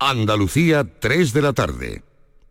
Andalucía, 3 de la tarde.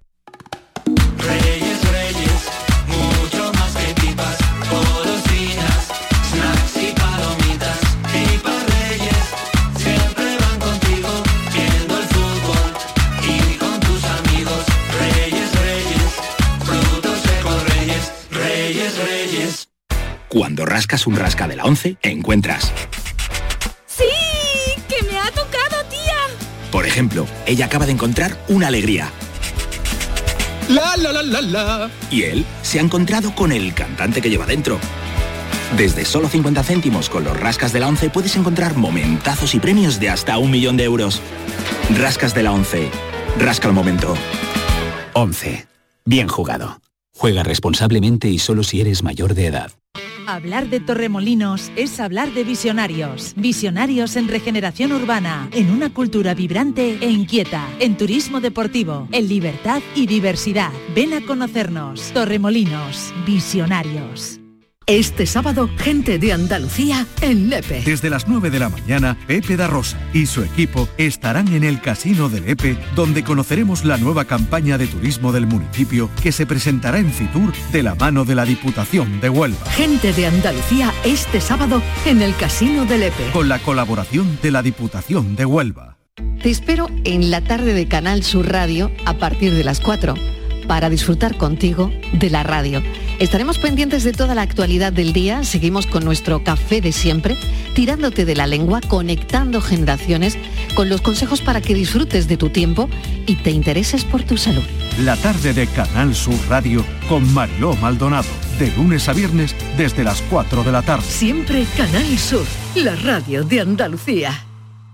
Reyes, Reyes, mucho más que pipas, golosinas, snacks y palomitas. Pipas Reyes, siempre van contigo, viendo el fútbol y con tus amigos. Reyes, Reyes, frutos secos Reyes, Reyes, Reyes. Cuando rascas un rasca de la 11, encuentras... ¡Sí! ¡Que me ha tocado, tía! Por ejemplo, ella acaba de encontrar una alegría. La la la la la. Y él se ha encontrado con el cantante que lleva dentro. Desde solo 50 céntimos con los rascas de la 11 puedes encontrar momentazos y premios de hasta 1 millón de euros. Rascas de la 11. Rasca el momento. 11. Bien jugado. Juega responsablemente y solo si eres mayor de edad. Hablar de Torremolinos es hablar de visionarios. Visionarios en regeneración urbana, en una cultura vibrante e inquieta, en turismo deportivo, en libertad y diversidad. Ven a conocernos. Torremolinos, visionarios. Este sábado, gente de Andalucía en Lepe. Desde las 9 de la mañana, Pepe da Rosa y su equipo estarán en el Casino de Lepe, donde conoceremos la nueva campaña de turismo del municipio que se presentará en Fitur de la mano de la Diputación de Huelva. Gente de Andalucía este sábado en el Casino de Lepe. Con la colaboración de la Diputación de Huelva. Te espero en la tarde de Canal Sur Radio a partir de las 4 para disfrutar contigo de la radio. Estaremos pendientes de toda la actualidad del día, seguimos con nuestro café de siempre, tirándote de la lengua, conectando generaciones, con los consejos para que disfrutes de tu tiempo y te intereses por tu salud. La tarde de Canal Sur Radio con Mariló Maldonado, de lunes a viernes desde las 4 de la tarde. Siempre Canal Sur, la radio de Andalucía.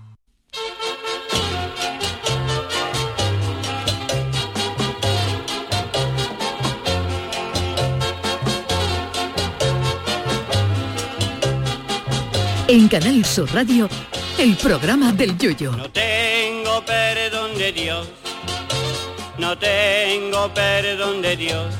En Canal Sur Radio, el programa del Yoyo. No tengo perdón de Dios, no tengo perdón de Dios,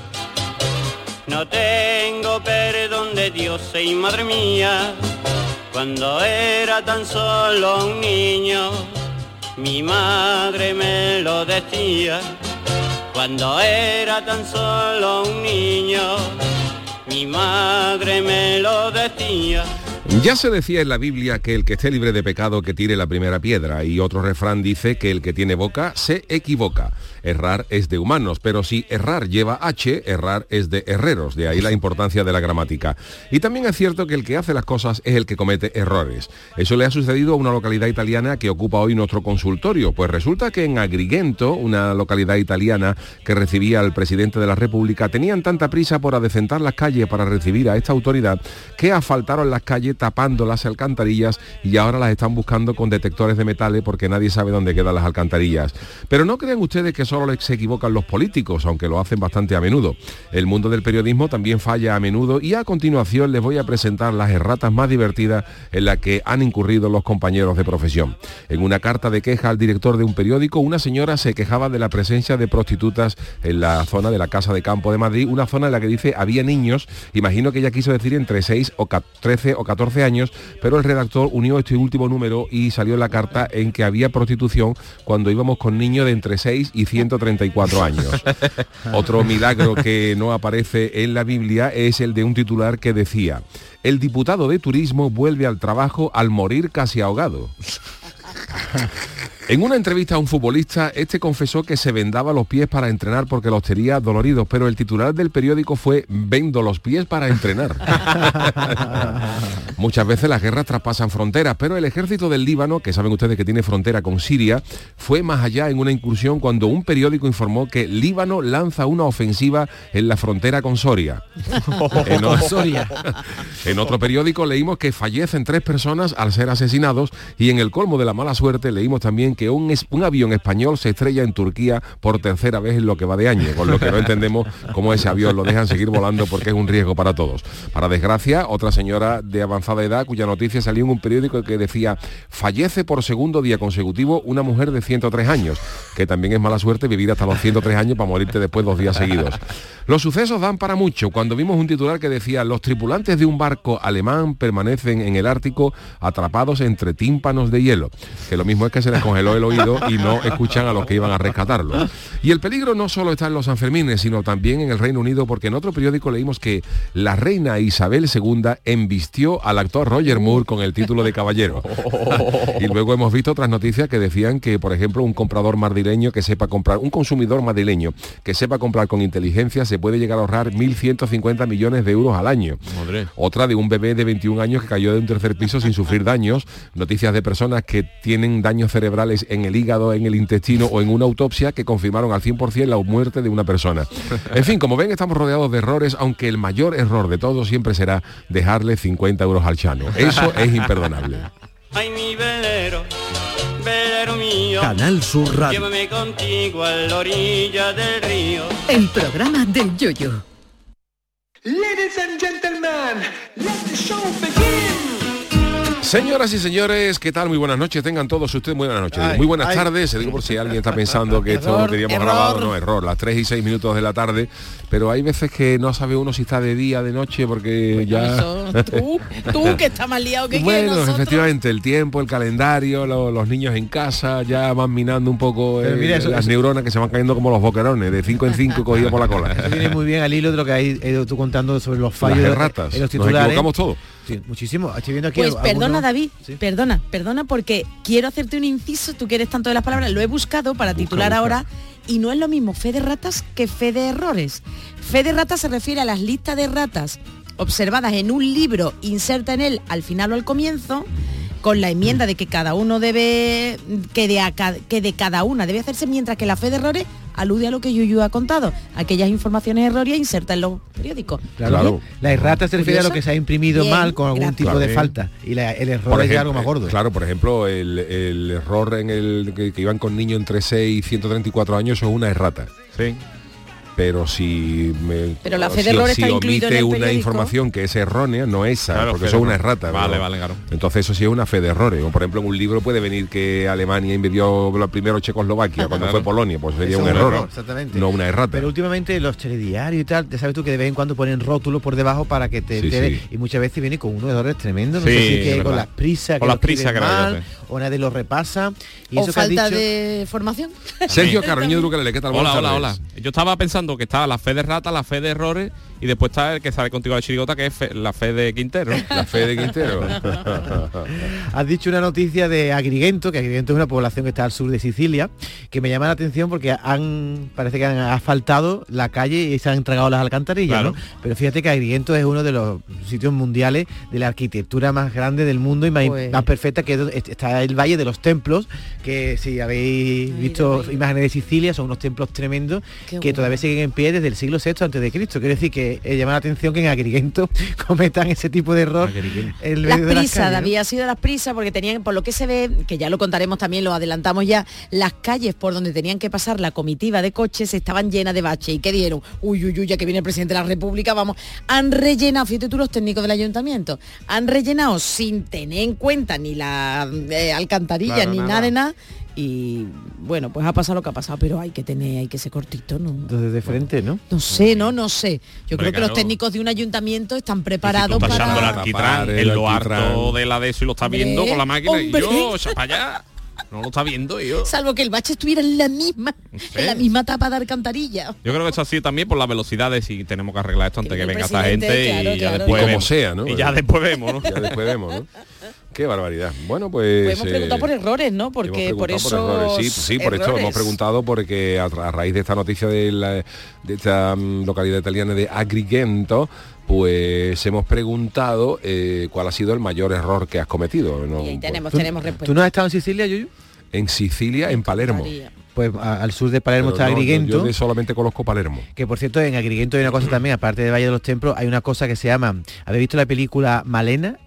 no tengo perdón de Dios, y madre mía, cuando era tan solo un niño, mi madre me lo decía, cuando era tan solo un niño, mi madre me lo decía. Ya se decía en la Biblia que el que esté libre de pecado que tire la primera piedra, y otro refrán dice que el que tiene boca se equivoca. Errar es de humanos, pero si errar lleva H, errar es de herreros, de ahí la importancia de la gramática. Y también es cierto que el que hace las cosas es el que comete errores. Eso le ha sucedido a una localidad italiana que ocupa hoy nuestro consultorio, pues resulta que en Agrigento, una localidad italiana que recibía al presidente de la República, tenían tanta prisa por adecentar las calles para recibir a esta autoridad que asfaltaron las calles tapando las alcantarillas y ahora las están buscando con detectores de metales porque nadie sabe dónde quedan las alcantarillas. Pero no crean ustedes que solo se equivocan los políticos, aunque lo hacen bastante a menudo. El mundo del periodismo también falla a menudo y a continuación les voy a presentar las erratas más divertidas en las que han incurrido los compañeros de profesión. En una carta de queja al director de un periódico, una señora se quejaba de la presencia de prostitutas en la zona de la Casa de Campo de Madrid, una zona en la que dice había niños, imagino que ella quiso decir entre 6 o 13 o 14 años, pero el redactor unió este último número y salió en la carta en que había prostitución cuando íbamos con niños de entre 6 y 134 años. Otro milagro que no aparece en la Biblia es el de un titular que decía: el diputado de turismo vuelve al trabajo al morir casi ahogado. En una entrevista a un futbolista, este confesó que se vendaba los pies para entrenar porque los tenía doloridos, pero el titular del periódico fue: vendo los pies para entrenar. Muchas veces las guerras traspasan fronteras, pero el ejército del Líbano, que saben ustedes que tiene frontera con Siria, fue más allá en una incursión cuando un periódico informó que Líbano lanza una ofensiva en la frontera con Soria. En otro periódico leímos que fallecen 3 personas al ser asesinados, y en el colmo de la mala suerte leímos también que un avión español se estrella en Turquía por tercera vez en lo que va de año, con lo que no entendemos cómo ese avión lo dejan seguir volando porque es un riesgo para todos. Para desgracia, otra señora de avanzada avanzada edad, cuya noticia salió en un periódico que decía: fallece por segundo día consecutivo una mujer de 103 años, que también es mala suerte vivir hasta los 103 años para morirte después 2 días seguidos. Los sucesos dan para mucho. Cuando vimos un titular que decía: los tripulantes de un barco alemán permanecen en el Ártico atrapados entre tímpanos de hielo, que lo mismo es que se les congeló el oído y no escuchan a los que iban a rescatarlo. Y el peligro no solo está en los Sanfermines, sino también en el Reino Unido, porque en otro periódico leímos que la reina Isabel II embistió al actor Roger Moore con el título de caballero. Y luego hemos visto otras noticias que decían que, por ejemplo, un consumidor madrileño que sepa comprar con inteligencia se puede llegar a ahorrar 1.150 millones de euros al año. Madre. Otra de un bebé de 21 años que cayó de un tercer piso sin sufrir daños. Noticias de personas que tienen daños cerebrales en el hígado, en el intestino o en una autopsia que confirmaron al 100% la muerte de una persona. En fin, como ven, estamos rodeados de errores, aunque el mayor error de todos siempre será dejarle 50 euros al Chano. Eso es imperdonable. Ay, mi velero, velero mío, Canal Sur Radio. llévame contigo a la orilla del río. El programa del Yoyo. Ladies and gentlemen, let the show begin. Señoras y señores, ¿qué tal? Muy buenas noches, tengan todos ustedes muy buenas noches. Muy buenas tardes, se digo por si alguien está pensando que esto lo teníamos grabado. No, error, las 3:06 de la tarde, pero hay veces que no sabe uno si está de día, de noche, porque pues ya... Tú que estás más liado que bueno, nosotros. Efectivamente, el tiempo, el calendario, los niños en casa ya van minando un poco las neuronas que se van cayendo como los boquerones, de 5 en 5 cogidos por la cola. Eso viene muy bien al hilo de lo que has ido tú contando sobre los fallos de ratas. En los titulares. Nos equivocamos todos. Sí, muchísimo. Estoy viendo aquí pues perdona, algunos... David, ¿Sí? perdona, porque quiero hacerte un inciso, tú que eres tanto de las palabras, lo he buscado para titular ahora, y no es lo mismo fe de ratas que fe de errores. Fe de ratas se refiere a las listas de ratas observadas en un libro, inserta en él al final o al comienzo, con la enmienda de que cada uno debe, que de cada una debe hacerse, mientras que la fe de errores alude a lo que Yuyu ha contado, aquellas informaciones erróneas insertas en los periódicos. Claro. La errata se refiere a lo que se ha imprimido mal con algún tipo de falta, y el error es algo más gordo. Claro, por ejemplo, el error en el que iban con niños entre 6 y 134 años, eso es una errata. Sí. Pero pero la fe de error está incluido en el una periódico. Información que es errónea, no esa, claro, porque eso es una errata. Vale, pero, claro. Entonces eso sí es una fe de errores. O por ejemplo, en un libro puede venir que Alemania invadió primero Checoslovaquia cuando fue Polonia, pues sería un error, exactamente. No una errata. Pero últimamente los telediarios y tal, ya sabes tú que de vez en cuando ponen rótulos por debajo para que te enteres, y muchas veces viene con unos errores tremendos, no sé si que con las prisas, que mal, o nadie lo repasa. Y o eso falta que de formación. Sergio Carreño Drucalele, ¿qué tal? Hola. Yo estaba pensando que estaba la fe de rata, la fe de errores, y después está el que sale contigo a la chirigota, que es la fe de Quintero. La fe de Quintero. Has dicho una noticia de Agrigento, que Agrigento es una población que está al sur de Sicilia, que me llama la atención porque parece que han asfaltado la calle y se han entregado las alcantarillas, claro. ¿no? Pero fíjate que Agrigento es uno de los sitios mundiales de la arquitectura más grande del mundo y más perfecta, que está el Valle de los Templos, que si habéis visto imágenes de Sicilia, son unos templos tremendos que todavía siguen en pie desde el siglo VI a.C. Quiere decir que llama la atención que en Agrigento cometan ese tipo de error. Las prisas, David, ha sido las prisas, porque tenían, por lo que se ve, que ya lo contaremos también, lo adelantamos ya, las calles por donde tenían que pasar la comitiva de coches estaban llenas de baches. ¿Y qué dieron? Uy, ya que viene el presidente de la República, vamos, han rellenado, fíjate tú, los técnicos del ayuntamiento, han rellenado sin tener en cuenta ni la alcantarilla, ni nada de nada. Y bueno, pues ha pasado lo que ha pasado, pero hay que ser cortito, ¿no? Entonces de frente, ¿no? No sé. Yo creo que los técnicos de un ayuntamiento están preparados si tú estás para... echando el alquitrán en lo harto de la de eso y lo estás viendo con la máquina y yo, echa para allá. No lo está viendo yo. Salvo que el bache estuviera en la misma tapa de alcantarilla. Yo creo que eso ha sido también por las velocidades y tenemos que arreglar esto antes que venga esta gente y ya después como sea, ¿no? Y ya después vemos, ¿no? Ya después vemos, ¿no? Qué barbaridad. Bueno, pues hemos preguntado por errores, ¿no? Porque por eso por esto hemos preguntado, porque a raíz de esta noticia de esta localidad italiana de Agrigento, pues hemos preguntado cuál ha sido el mayor error que has cometido, ¿no? Y ahí tenemos respuesta. ¿Tú no has estado en Sicilia, Yuyu? En Sicilia, en Palermo. Pues al sur de Palermo está Agrigento. Yo solamente conozco Palermo. Que por cierto, en Agrigento hay una cosa también, aparte de Valle de los Templos, hay una cosa que se llama... ¿Habéis visto la película Malena?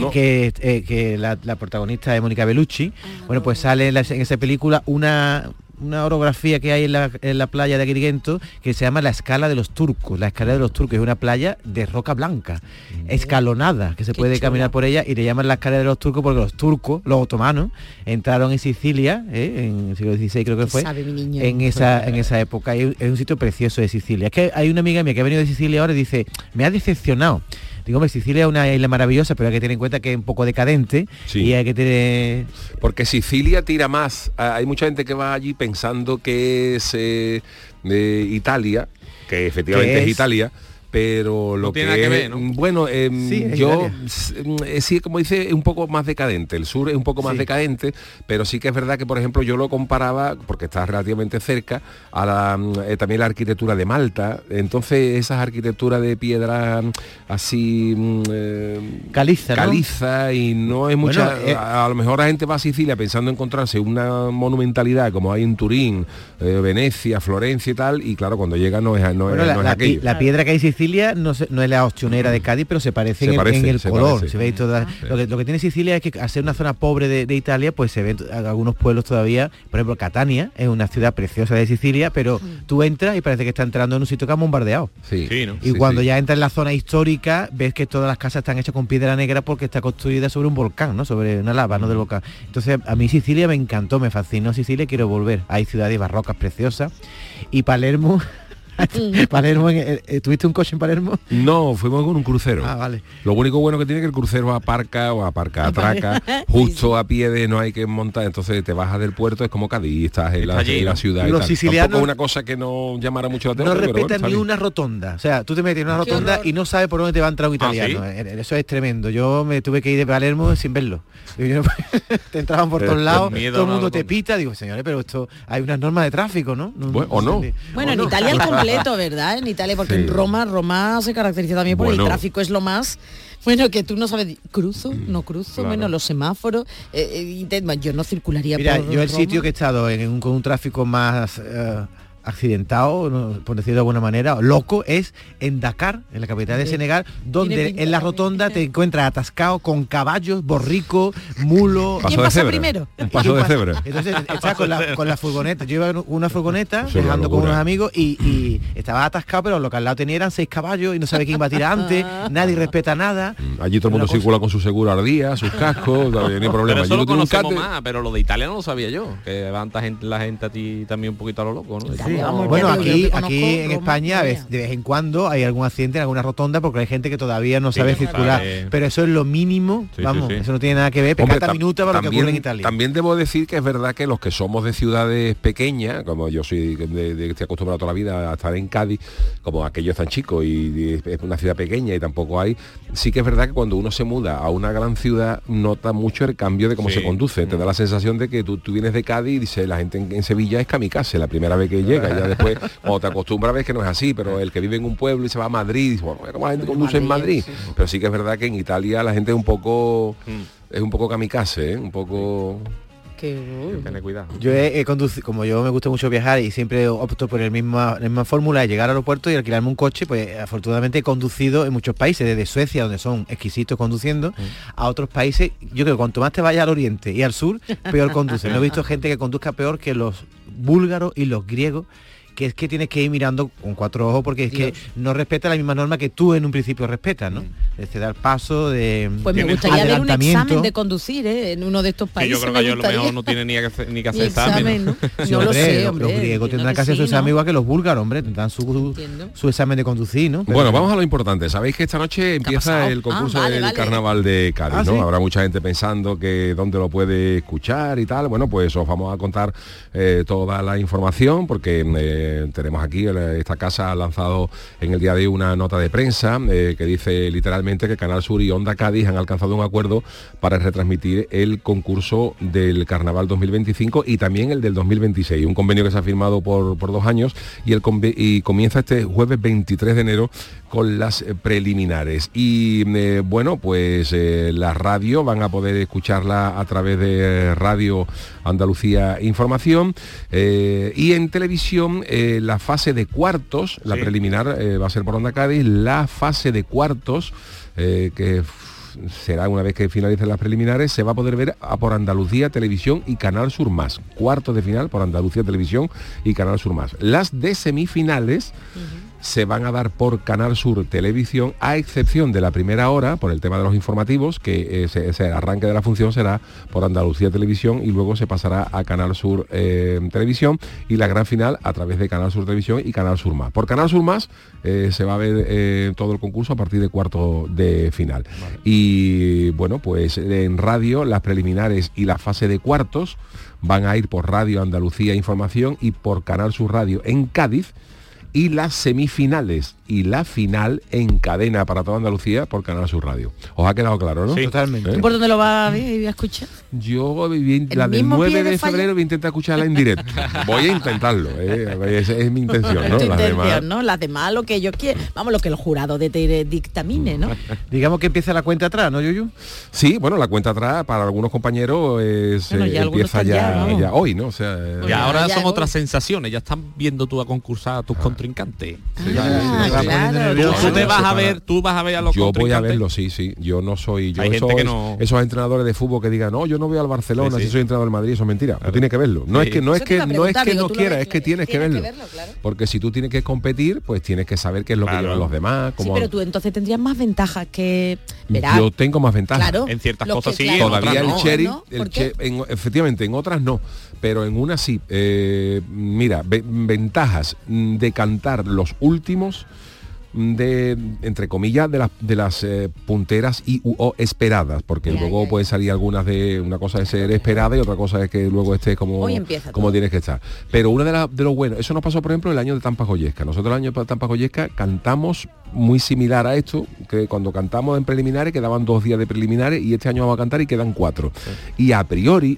Que la protagonista es Mónica Bellucci. Bueno, pues sale en esa película una orografía que hay en la playa de Agrigento que se llama la Escala de los Turcos. La Escala de los Turcos es una playa de roca blanca, escalonada, que se puede caminar por ella, y le llaman la Escala de los Turcos porque los turcos, los otomanos, entraron en Sicilia, en el siglo XVI creo que fue, en esa época. Es un sitio precioso de Sicilia. Es que hay una amiga mía que ha venido de Sicilia ahora y dice, me ha decepcionado. Digo, hombre, Sicilia es una isla maravillosa, pero hay que tener en cuenta que es un poco decadente, y hay que tener... Porque Sicilia tira más. Hay mucha gente que va allí pensando que es Italia, que efectivamente es Italia, pero lo tiene nada que ver, ¿no? Bueno, yo sí, como dice, es un poco más decadente. El sur es un poco más decadente, pero sí que es verdad que, por ejemplo, yo lo comparaba, porque está relativamente cerca, a también la arquitectura de Malta. Entonces, esas arquitecturas de piedra así caliza, y no es mucha... a lo mejor la gente va a Sicilia pensando encontrarse una monumentalidad como hay en Turín, Venecia, Florencia y tal, y claro, cuando llega no es aquello. La piedra que hay en Sicilia no es la ostionera de Cádiz, pero se parece en el color. Se ve lo que tiene Sicilia es que, al ser una zona pobre de Italia, pues se ven algunos pueblos todavía. Por ejemplo, Catania es una ciudad preciosa de Sicilia, pero tú entras y parece que está entrando en un sitio que ha bombardeado. Y cuando ya entras en la zona histórica, ves que todas las casas están hechas con piedra negra porque está construida sobre un volcán, ¿no? Sobre una lava, ¿no? Del volcán. Entonces, a mí Sicilia me encantó, me fascinó Sicilia, quiero volver. Hay ciudades barrocas preciosas. Y Palermo... Palermo, ¿tuviste un coche en Palermo? No, fuimos con un crucero. Vale. Lo único bueno que tiene es que el crucero atraca justo a pie de, no hay que montar, entonces te bajas del puerto, es como Cádiz, estás en la ciudad. Los sicilianos, tampoco es una cosa que no llamara mucho la atención. No respetan ni una rotonda. O sea, tú te metes en una rotonda y no sabes por dónde te va a entrar un italiano. ¿Sí? Eso es tremendo. Yo me tuve que ir de Palermo sin verlo. Te entraban por todos lados, todo el mundo te pita. Digo, señores, pero esto hay unas normas de tráfico, ¿no? Bueno, en Italia es completo, ¿verdad? En Italia, porque en Roma se caracteriza también por el tráfico, es lo más... Bueno, que tú no sabes, ¿cruzo? ¿No cruzo? Claro. Bueno, los semáforos, yo no circularía por yo el Roma. sitio que he estado con un tráfico más... accidentado, ¿no? Por decirlo de alguna manera, loco, es en Dakar, en la capital de Senegal, donde en la rotonda te encuentras atascado con caballos, borricos, mulos. ¿Quién pasa primero? Un paso de cebra. Entonces estás con la furgoneta. Yo iba en una furgoneta, viajando con unos amigos, y estaba atascado, pero lo que al lado tenía eran 6 caballos y no sabe quién iba a tirar antes, nadie respeta nada. Allí todo el mundo circula con su seguro al día, sus cascos, no hay problema. Pero eso lo conocemos más, pero lo de Italia no lo sabía yo, que levanta la gente a ti también un poquito a lo loco, ¿no? Sí. Bueno, aquí en España de vez en cuando hay algún accidente en alguna rotonda porque hay gente que todavía no sabe circular, pero eso es lo mínimo, eso no tiene nada que ver, pecata minuta para lo que ocurre en Italia. También debo decir que es verdad que los que somos de ciudades pequeñas, como yo soy estoy acostumbrado toda la vida a estar en Cádiz, como aquello es tan chico y es una ciudad pequeña y tampoco hay, sí que es verdad que cuando uno se muda a una gran ciudad nota mucho el cambio de cómo se conduce, te da la sensación de que tú vienes de Cádiz y dice la gente en Sevilla es kamikaze la primera vez que llega, ya después cuando te acostumbras ves que no es así, pero el que vive en un pueblo y se va a Madrid, dice, bueno, ¿cómo la gente conduce en Madrid? Pero sí que es verdad que en Italia la gente es un poco kamikaze, un poco... Tener cuidado. Yo he conducido, como yo me gusta mucho viajar y siempre opto por la misma fórmula de llegar al aeropuerto y alquilarme un coche, pues afortunadamente he conducido en muchos países, desde Suecia, donde son exquisitos conduciendo, a otros países. Yo creo que cuanto más te vayas al oriente y al sur, peor conduce. No he visto gente que conduzca peor que los búlgaros y los griegos, que es que tienes que ir mirando con 4 ojos porque es que no respeta la misma norma que tú en un principio respetas, ¿no? De dar paso, de pues me gustaría ver un examen de conducir, en uno de estos países. Que yo creo que yo a lo mejor no tiene ni que hacer examen, ¿no? Sí, no lo sé, hombre. Los griegos tendrán que hacer su examen igual que los búlgaros, hombre, tendrán su examen de conducir, ¿no? Bueno, vamos a lo importante. Sabéis que esta noche empieza el concurso del Carnaval de Cádiz, ¿no? ¿Sí? Habrá mucha gente pensando que dónde lo puede escuchar y tal. Bueno, pues os vamos a contar toda la información porque tenemos aquí, esta casa ha lanzado en el día de hoy una nota de prensa que dice literalmente que Canal Sur y Onda Cádiz han alcanzado un acuerdo para retransmitir el concurso del Carnaval 2025 y también el del 2026, un convenio que se ha firmado por 2 años y comienza este jueves 23 de enero con las preliminares. Y bueno, pues la radio van a poder escucharla a través de Radio Andalucía Información y en televisión la fase de cuartos, la preliminar va a ser por Onda Cádiz, la fase de cuartos que será una vez que finalicen las preliminares, se va a poder ver por Andalucía Televisión y Canal Sur Más. Cuartos de final por Andalucía Televisión y Canal Sur Más. Las de semifinales se van a dar por Canal Sur Televisión, a excepción de la primera hora, por el tema de los informativos, que ese arranque de la función será por Andalucía Televisión y luego se pasará a Canal Sur Televisión, y la gran final a través de Canal Sur Televisión y Canal Sur Más. Por Canal Sur Más se va a ver todo el concurso a partir de cuarto de final. Vale. Y bueno, pues en radio las preliminares y la fase de cuartos van a ir por Radio Andalucía Información y por Canal Sur Radio en Cádiz, y las semifinales y la final en cadena para toda Andalucía por Canal Sur Radio. ¿Os ha quedado claro, no? Sí, totalmente. ¿Por dónde lo va a escuchar? Yo la del 9 de febrero voy a intentar escucharla en directo. Voy a intentarlo, esa es mi intención, ¿no? Las demás lo que yo quiero, vamos, lo que el jurado dictamine, ¿no? Digamos que empieza la cuenta atrás, ¿no, Yuyu? Sí, bueno, la cuenta atrás para algunos compañeros empieza ya hoy, ¿no? O sea, y ahora son otras sensaciones, ya están viendo tú a concursar a tus contrincantes. Claro. Tú vas a ver a los Yo contrincantes. voy a verlo, sí. Yo no soy... Hay gente que no... Esos entrenadores de fútbol que digan, no, yo no voy al Barcelona, si soy entrenador del Madrid, eso es mentira. Tú tienes que verlo. No es que no quieras, es que tienes que verlo. Claro. Porque si tú tienes que competir, pues tienes que saber qué es lo que llevan los demás. Sí, pero tú entonces tendrías más ventajas que... Verás, yo tengo más ventajas. Claro, en ciertas cosas sí, todavía el Cherry, ¿no? efectivamente, en otras no, pero en una sí. Mira, ventajas de cantar los últimos, de, entre comillas, de las punteras o esperadas, porque luego puede salir algunas de una cosa de ser esperada y otra cosa es que luego esté como tienes que estar. Pero una de los buenos, eso nos pasó por ejemplo el año de Tampa Goyesca. Nosotros el año de Tampa Goyesca cantamos muy similar a esto, que cuando cantamos en preliminares quedaban 2 días de preliminares y este año vamos a cantar y quedan 4. Sí. Y a priori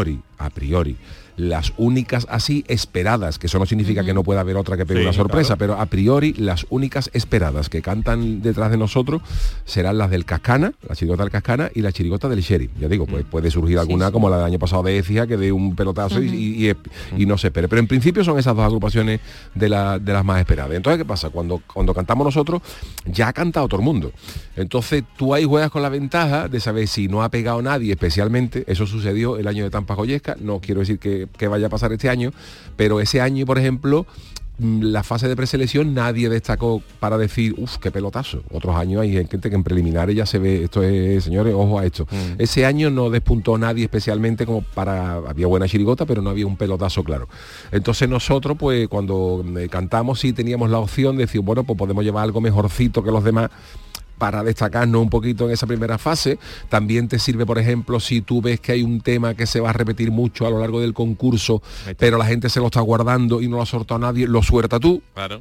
las únicas así esperadas, que eso no significa que no pueda haber otra que pegue una sorpresa, claro. Pero a priori las únicas esperadas que cantan detrás de nosotros serán las del Cascana, la chirigota del Cascana y la chirigota del Sheriff. Ya digo, pues puede surgir alguna como la del año pasado de Écija, que de un pelotazo y no se espere. Pero en principio son esas dos agrupaciones de las más esperadas. Entonces, ¿qué pasa? Cuando cantamos nosotros, ya ha cantado todo el mundo. Entonces tú ahí juegas con la ventaja de saber si no ha pegado nadie especialmente. Eso sucedió el año de Tampa Goyesca. No quiero decir que vaya a pasar este año, pero ese año, por ejemplo, la fase de preselección nadie destacó para decir, qué pelotazo. Otros años hay gente que en preliminares ya se ve, esto es, señores, ojo a esto. Ese año no despuntó nadie especialmente como había buena chirigota, pero no había un pelotazo claro. Entonces nosotros, pues cuando cantamos sí teníamos la opción de decir, bueno, pues podemos llevar algo mejorcito que los demás, para destacarnos un poquito en esa primera fase. También te sirve, por ejemplo, si tú ves que hay un tema que se va a repetir mucho a lo largo del concurso, pero la gente se lo está guardando y no lo ha sortado nadie, lo suelta tú. Claro.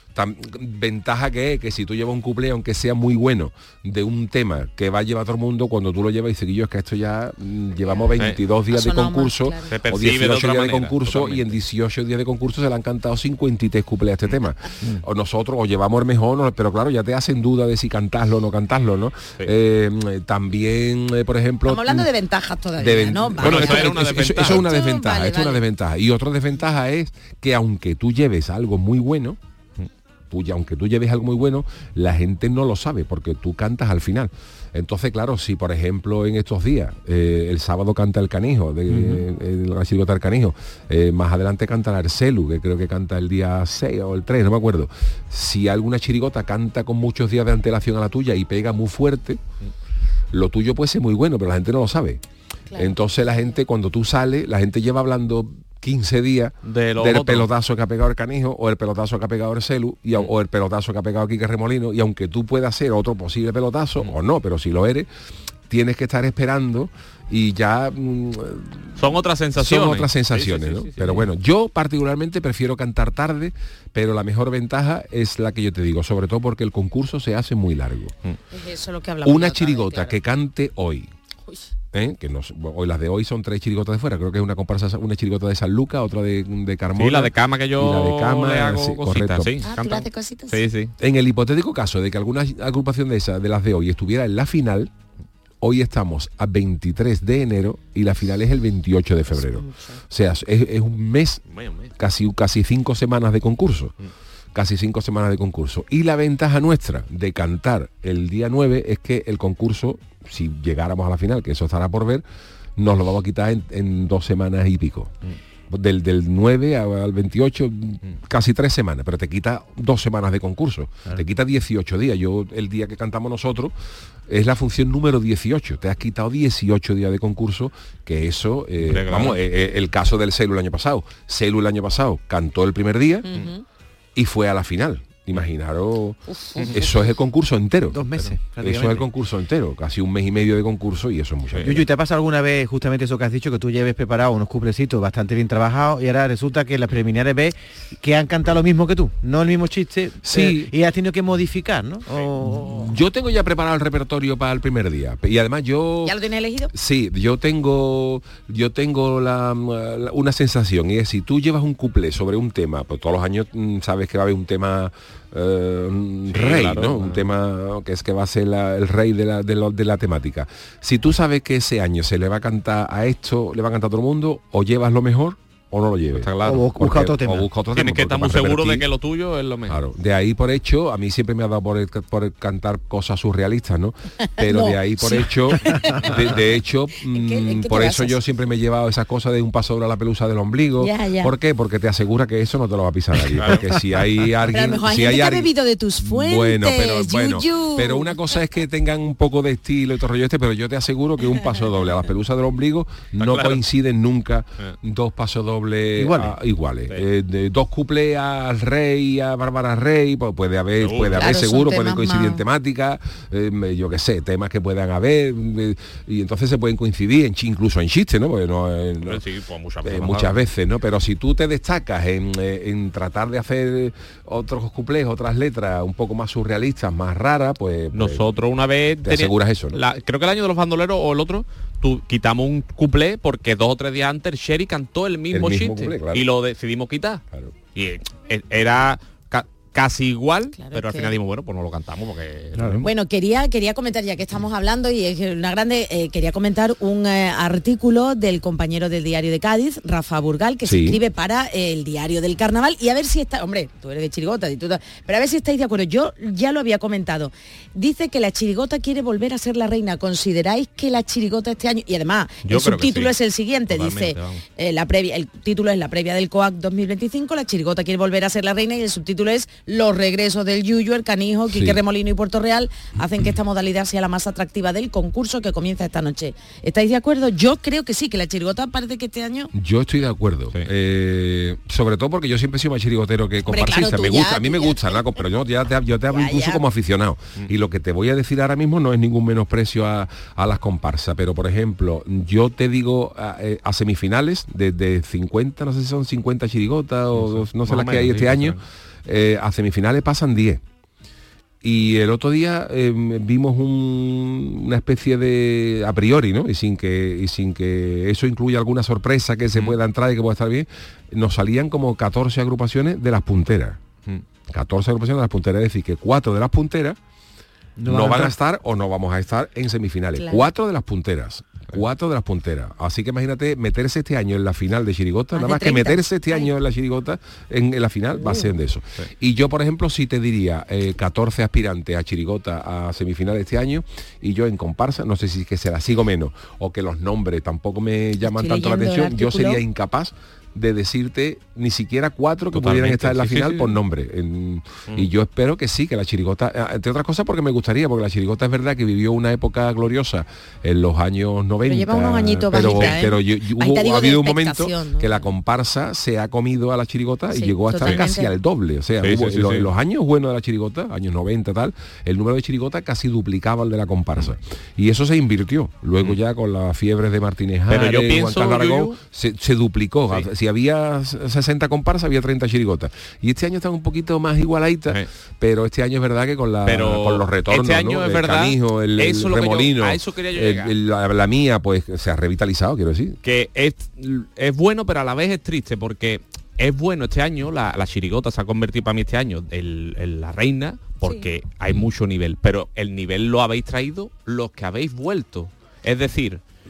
Ventaja que es que si tú llevas un cuplé, aunque sea muy bueno, de un tema que va a llevar a todo el mundo, cuando tú lo llevas y dices, yo es que esto ya llevamos 22 días de concurso, o 18 días de concurso, y en 18 días de concurso se le han cantado 53 cuplés a este tema. O nosotros o llevamos el mejor, pero claro, ya te hacen duda de si cantarlo o no cantarlo, ¿no? También, por ejemplo... Estamos hablando de ventajas todavía, ¿no? Bueno, eso es una desventaja, esto es una desventaja. Y otra desventaja es que aunque tú lleves algo muy bueno, aunque tú lleves algo muy bueno, la gente no lo sabe porque tú cantas al final. Entonces, claro, si por ejemplo en estos días, el sábado canta el Canijo, la chirigota del Canijo, más adelante canta el Arcelu, que creo que canta el día 6 o el 3, no me acuerdo. Si alguna chirigota canta con muchos días de antelación a la tuya y pega muy fuerte, lo tuyo puede ser muy bueno, pero la gente no lo sabe. Claro. Entonces la gente, cuando tú sales, la gente lleva hablando 15 días del pelotazo que ha pegado el Canijo, o el pelotazo que ha pegado el Celu, o el pelotazo que ha pegado Quique Remolino, y aunque tú puedas ser otro posible pelotazo, o no, pero si lo eres, tienes que estar esperando y ya... son otras sensaciones. Son otras sensaciones, ¿no? Pero bueno, yo particularmente prefiero cantar tarde, pero la mejor ventaja es la que yo te digo, sobre todo porque el concurso se hace muy largo. Es eso lo que hablamos. Una chirigota que cante hoy, hoy las de hoy son 3 chirigotas de fuera, creo que es una comparsa, una chirigota de San Lucas, otra de Carmona. Sí, la de Cama que yo la de Cama, le hago cositas, sí. ¿Tú le haces cositas? Sí. En el hipotético caso de que alguna agrupación de esas, de las de hoy, estuviera en la final, hoy estamos a 23 de enero y la final es el 28 de febrero. O sea, es un mes, casi 5 semanas de concurso. casi 5 semanas de concurso. Y la ventaja nuestra de cantar el día 9 es que el concurso, si llegáramos a la final, que eso estará por ver, nos lo vamos a quitar en 2 semanas y pico. Del 9 al 28, casi 3 semanas, pero te quita 2 semanas de concurso, te quita 18 días. Yo, el día que cantamos nosotros, es la función número 18, te has quitado 18 días de concurso, que eso, el caso del Celu el año pasado. Celu el año pasado cantó el primer día y fue a la final. Imaginaros, eso es el concurso entero. 2 meses. Eso es el concurso entero, casi 1 mes y medio de concurso, y eso es mucho. Yuyu, ¿te ha pasado alguna vez justamente eso que has dicho, que tú lleves preparado unos cuplecitos bastante bien trabajados y ahora resulta que en las preliminares ves que han cantado lo mismo que tú, no el mismo chiste, sí, y has tenido que modificar, ¿no? Yo tengo ya preparado el repertorio para el primer día, y además yo... ¿Ya lo tienes elegido? Sí, yo tengo una sensación, y es, si tú llevas un cuplé sobre un tema, pues todos los años sabes que va a haber un tema rey, claro, ¿no? Un tema que es que va a ser el rey de la temática. Si tú sabes que ese año se le va a cantar a esto, le va a cantar a todo el mundo, o llevas lo mejor o no lo lleves. Está claro. O busca otro tema. Tienes que estar muy seguro de que lo tuyo es lo mejor. Claro. De ahí por hecho, a mí siempre me ha dado por cantar cosas surrealistas, ¿no? Pero no. De ahí por hecho, de hecho, por eso yo siempre me he llevado esas cosas de un paso sobre la pelusa del ombligo. Ya. ¿Por qué? Porque te asegura que eso no te lo va a pisar nadie. Porque si hay alguien... Pero si hay alguien que ha bebido de tus fuentes, pero una cosa es que tengan un poco de estilo y todo rollo pero yo te aseguro que un paso doble a la pelusa del ombligo no coinciden nunca 2 pasos dobles iguales. De 2 cuplés al rey y a Bárbara Rey, pues puede haber seguro, pueden coincidir en temática, yo qué sé, temas que puedan haber, y entonces se pueden coincidir incluso en chistes, ¿no? Porque muchas veces, ¿no? Pero si tú te destacas en tratar de hacer otros cuplés, otras letras un poco más surrealistas, más raras, pues nosotros una vez te aseguras eso, ¿no? Creo que el año de los bandoleros o el otro, quitamos un cuplé porque 2 o 3 días antes el Sherry cantó el mismo chiste cuplé, claro. Y lo decidimos quitar, claro. Y era casi igual, claro, pero al final dijimos, bueno, pues no lo cantamos porque... Claro. Bueno, quería comentar, ya que estamos hablando, y es una grande, quería comentar un artículo del compañero del Diario de Cádiz, Rafa Burgal, que se escribe para el Diario del Carnaval, y a ver si está... Hombre, tú eres de Chirigota, pero a ver si estáis de acuerdo. Yo ya lo había comentado. Dice que la Chirigota quiere volver a ser la reina. ¿Consideráis que la Chirigota este año... Y además, el subtítulo es el siguiente, totalmente, dice, el título es la previa del COAC 2025, la Chirigota quiere volver a ser la reina, y el subtítulo es los regresos del Yuyu, el Canijo, Quique Remolino y Puerto Real hacen que esta modalidad sea la más atractiva del concurso que comienza esta noche. ¿Estáis de acuerdo? Yo creo que sí, que la chirigota parece que este año... Yo estoy de acuerdo. Sí. Sobre todo porque yo siempre he sido más chirigotero que comparsista. Claro, a mí me gusta, ¿no? Pero yo te hablo incluso como aficionado. Y lo que te voy a decir ahora mismo no es ningún menosprecio a las comparsas, pero por ejemplo, yo te digo a semifinales de 50, no sé si son 50 chirigotas o no sé las que hay este año. A semifinales pasan 10. Y el otro día vimos una especie de a priori, ¿no? Y sin que eso incluya alguna sorpresa que se pueda entrar y que pueda estar bien, nos salían como 14 agrupaciones de las punteras. 14 agrupaciones de las punteras, es decir, que 4 de las punteras no van a estar o no vamos a estar en semifinales. Claro. 4 de las punteras. 4 de las punteras. Así que imagínate meterse este año en la final de chirigota, nada más que meterse este año en la chirigota, en la final va a ser de eso. Sí. Y yo, por ejemplo, sí te diría 14 aspirantes a chirigota a semifinales este año, y yo en comparsa, no sé si es que se la sigo menos o que los nombres tampoco me llaman tanto la atención, yo sería incapaz de decirte ni siquiera 4 que pudieran estar en la final por nombre. Y yo espero que sí, que la chirigota, entre otras cosas porque me gustaría, porque la chirigota es verdad que vivió una época gloriosa en los años 90. Pero lleva unos añitos pero ha habido un momento, ¿no?, que la comparsa se ha comido a la chirigota y llegó a estar casi al doble. O sea, en los años buenos de la chirigota, años 90 tal, el número de chirigota casi duplicaba el de la comparsa. Y eso se invirtió. Luego ya con las fiebres de Martínez Ares, Juan Carlos Aragón, se duplicó. Si había 60 comparsas, había 30 chirigotas. Y este año está un poquito más igualadita, pero este año es verdad que con los retornos, este año, ¿no?, es el verdad, Canijo, el Remolino, a eso quería yo llegar. La mía, pues se ha revitalizado, quiero decir. Que es bueno, pero a la vez es triste, porque es bueno este año, la chirigota se ha convertido para mí este año en la reina, porque hay mucho nivel, pero el nivel lo habéis traído los que habéis vuelto. Es decir,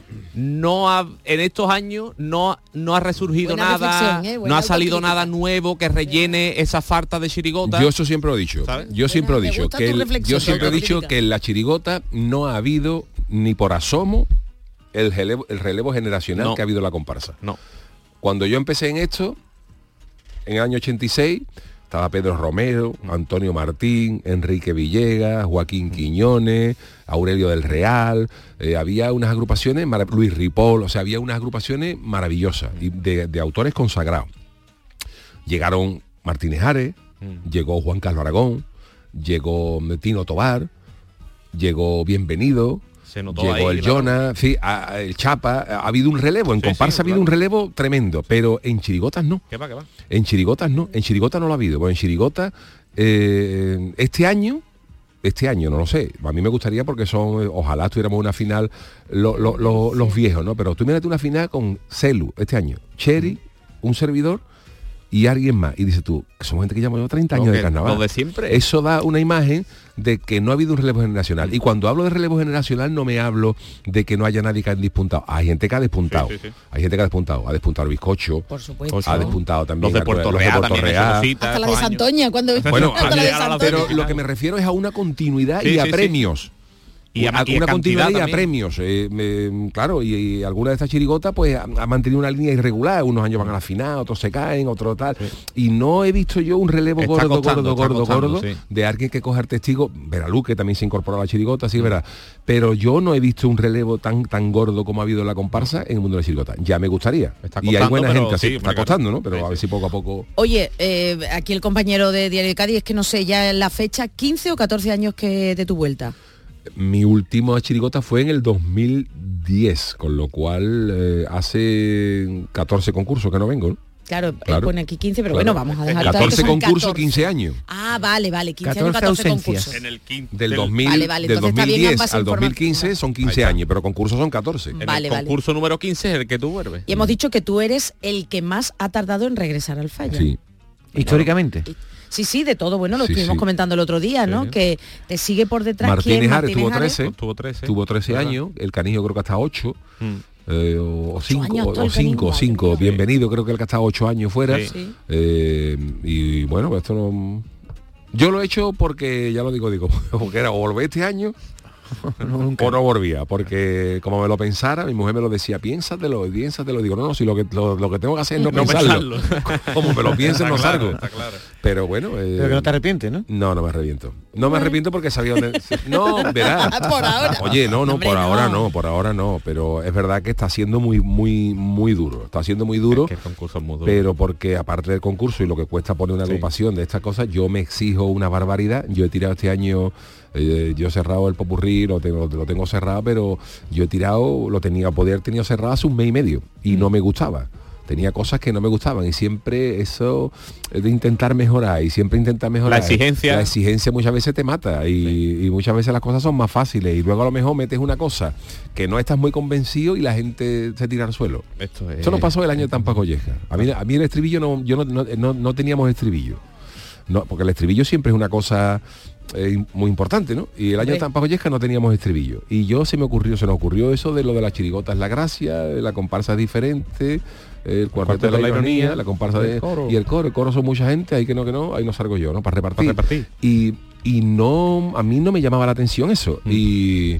en estos años no ha resurgido Buena nada, reflexión, no ha salido nada nuevo que rellene esa falta de chirigota. Yo eso siempre lo he dicho. ¿Sabes? Yo siempre he dicho que en la chirigota no ha habido ni por asomo el relevo generacional que ha habido en la comparsa. No. Cuando yo empecé en esto, en el año 86, estaba Pedro Romero, Antonio Martín, Enrique Villegas, Joaquín Quiñones, Aurelio del Real, había unas agrupaciones, Luis Ripoll, o sea, había unas agrupaciones maravillosas de autores consagrados. Llegaron Martínez Ares, llegó Juan Carlos Aragón, llegó Tino Tobar, llegó Bienvenido, llegó ahí, el Jonas, sí, el Chapa. Ha habido un relevo, en comparsa ha habido un relevo tremendo, pero en chirigotas no. ¿Qué va? En chirigotas no lo ha habido. Bueno, en chirigotas este año no lo sé, a mí me gustaría porque ojalá tuviéramos una final los viejos, ¿no? Pero tú mírate una final con Celu este año, Cherry, un servidor y alguien más, y dices tú, que somos gente que llevamos 30 años de carnaval. Lo de siempre. Eso da una imagen de que no ha habido un relevo generacional. Y cuando hablo de relevo generacional no me hablo de que no haya nadie que ha despuntado. Hay gente que ha despuntado. Sí. Hay gente que ha despuntado. Ha despuntado el Bizcocho. Por supuesto. Ha despuntado también los de Puerto Real. Hasta la de Santoña. Bueno, pero lo que me refiero es a una continuidad y a premios. Y a una continuidad y a premios, claro, y alguna de estas chirigotas pues ha mantenido una línea irregular, unos años van a la final, otros se caen, otros tal, y no he visto yo un relevo gordo de alguien que coja el testigo. Veralú, que también se incorporó a la chirigota, sí, verá, pero yo no he visto un relevo tan gordo como ha habido en la comparsa en el mundo de la chirigota. Ya me gustaría, y hay buena gente así, está costando, ¿no? Pero a ver si poco a poco. Oye, aquí el compañero de Diario de Cádiz, es que no sé, ya en la fecha, 15 o 14 años que de tu vuelta. Mi última chirigota fue en el 2010, con lo cual hace 14 concursos que no vengo, ¿no? Claro, pone aquí 15, pero bueno, vamos a dejar 14 concursos, 15 años. Ah, vale, 15 años, 14 concursos. En el del 2010 al 2015 son 15 años, pero concursos son 14. El concurso número 15 es el que tú vuelves. Y hemos dicho que tú eres el que más ha tardado en regresar al Falla. Sí. Históricamente. Sí, de todo, bueno, lo estuvimos comentando el otro día, ¿no? Que te sigue por detrás. Martínez Ares tuvo 13 años, el Canijo creo que hasta 8, o 5, bienvenido, creo que el que ha estado 8 años fuera. Y bueno, pues esto no. Yo lo he hecho porque, ya lo digo, porque era o volver este año o no volvía, porque como me lo pensara, mi mujer me lo decía, piénsatelo, digo, no, si lo que tengo que hacer es no pensarlo. Como me lo piensen, no salgo. Claro. Pero bueno, pero que no te arrepientes, ¿no? No me arrepiento. No me arrepiento porque sabía dónde. No, verás. Por ahora. Oye, no, por ahora no, pero es verdad que está siendo muy duro. Está siendo muy duro. Es que el concurso es muy duro. Pero porque aparte del concurso y lo que cuesta poner una agrupación de estas cosas, yo me exijo una barbaridad. Yo he tirado este año, yo he cerrado el popurrí, lo tengo cerrado, pero yo he tirado, podía haber tenido cerrado hace un mes y medio y no me gustaba. Tenía cosas que no me gustaban y siempre eso de intentar mejorar La exigencia muchas veces te mata y muchas veces las cosas son más fáciles y luego a lo mejor metes una cosa que no estás muy convencido y la gente se tira al suelo. Eso nos pasó el año de Tampa Colleja. A mí el estribillo no teníamos estribillo. No, porque el estribillo siempre es una cosa muy importante, ¿no? Y el año de Tampa Colleja no teníamos estribillo. Y se nos ocurrió eso de lo de la chirigota es la gracia, la comparsa es diferente, el cuarteto de la ironía, la comparsa de coro. Y el coro son mucha gente, ahí ahí no salgo yo, ¿no? Para repartir. Y no, a mí no me llamaba la atención eso. Y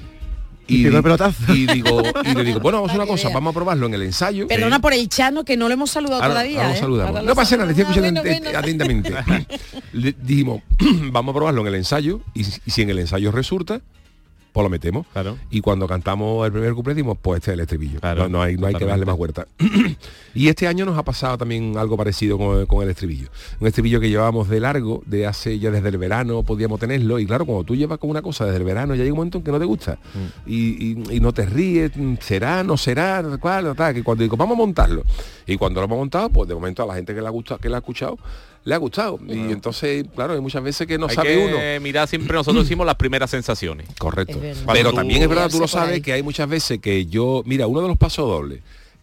le digo, bueno, vamos a una cosa, vamos a probarlo en el ensayo. Perdona por el Chano, que no lo hemos saludado todavía. Ahora saludamos. No pasa nada, le estoy escuchando atentamente. Dijimos, vamos a probarlo en el ensayo y si en el ensayo resulta, pues lo metemos. Claro. Y cuando cantamos el primer cuplé dimos, pues este es el estribillo. Claro, no hay que darle más vuelta. Y este año nos ha pasado también algo parecido con el estribillo. Un estribillo que llevábamos de largo, desde el verano podíamos tenerlo. Y claro, cuando tú llevas con una cosa desde el verano, ya hay un momento en que no te gusta. Y no te ríes, será, no será, tal, que cuando digo, vamos a montarlo. Y cuando lo hemos montado, pues de momento a la gente que le ha escuchado, le ha gustado. Y entonces, claro, hay muchas veces que no sabe uno. Mirar siempre, nosotros decimos las primeras sensaciones. Correcto. Pero también es verdad, tú lo sabes, que hay muchas veces que mira, uno de los pasos dobles,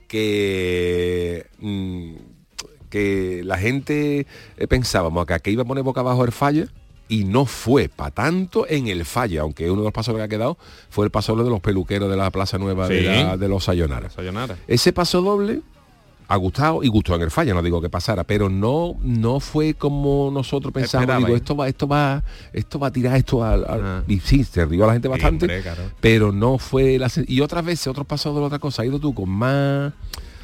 que la gente pensábamos que aquí iba a poner boca abajo el Falla, y no fue para tanto en el Falla, aunque uno de los pasos que ha quedado fue el paso doble de los peluqueros de la Plaza Nueva de los Sayonara. Ese paso doble ha gustado y gustó en el Falla, no digo que pasara, pero no fue como nosotros pensábamos. Digo, esto va a tirar esto y sí, se rió la gente bastante, hombre, claro. Pero no fue y otras veces, otros pasos de otra cosa, ha ido tú con más.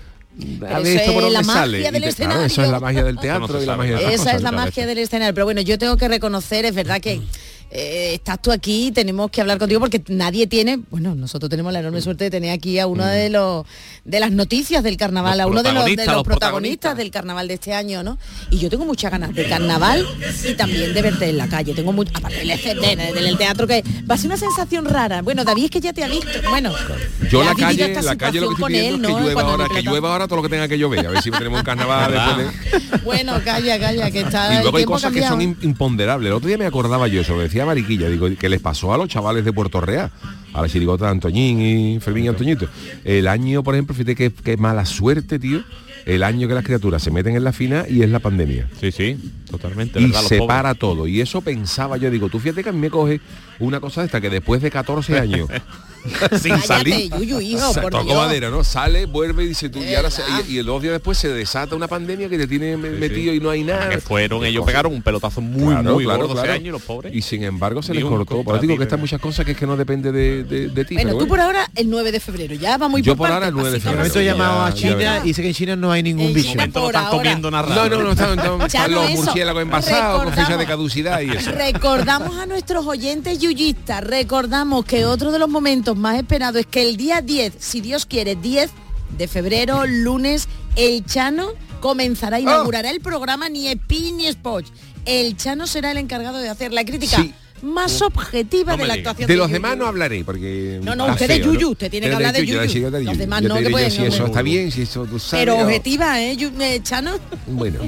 A ver, esto por dónde sale. Claro, eso es la magia del teatro y la magia de esa cosas, es la magia del escenario. Pero bueno, yo tengo que reconocer, es verdad que estás tú aquí, tenemos que hablar contigo porque nadie tiene, bueno, nosotros tenemos la enorme suerte de tener aquí a uno de las noticias del carnaval, a uno de los protagonistas del carnaval de este año, ¿no? Y yo tengo muchas ganas de carnaval y también de verte en la calle. Tengo mucho, aparte del teatro, que va a ser una sensación rara. Bueno, David es que ya te ha visto. Bueno, yo la calle lo que estoy pidiendo es que llueva ahora todo lo que tenga que llover. A ver si tenemos un carnaval después de... Bueno, calla, que está. Y luego hay cosas que son imponderables. El otro día me acordaba yo, eso lo decía Mariquilla, digo, que les pasó a los chavales de Puerto Real, a la chirigota de Antoñín y Fermín y Antoñito. El año, por ejemplo, fíjate que mala suerte, tío, el año que las criaturas se meten en la final y es la pandemia. Sí, totalmente. Y se para todo. Y eso pensaba yo, digo, tú fíjate que a mí me coge una cosa de esta, que después de 14 años sin salir, Yuyu, hijo, por tocó Dios. Madera, ¿no? Sale, vuelve y dice tú, y ahora y 2 días después se desata una pandemia que te tiene metido y no hay nada. Que fueron, ellos pegaron un pelotazo muy gordo ese año, los pobres. Y sin embargo se les cortó. Por eso digo que están muchas cosas que es que no depende de ti. Bueno, tú por ahora el 9 de febrero, ya va muy yo por ahora el 9 de febrero. Yo he llamado a China y sé que en China no hay ningún bicho. No están comiendo nada. No, están los murciélagos envasados con fecha de caducidad y eso. Recordamos a nuestros oyentes yuyistas, recordamos que otro de los momentos más esperados es que el día 10, si Dios quiere, 10 de febrero, lunes, el Chano comenzará, inaugurará el programa Ni Espí ni Spoch. El Chano será el encargado de hacer la crítica más objetiva de la actuación de los demás. No hablaré porque no, usted es Yuyu, usted tiene que hablar de Yuyu. Los demás no te pueden. Si eso está bien, si eso tú sabes. Pero objetiva, Chano. Bueno,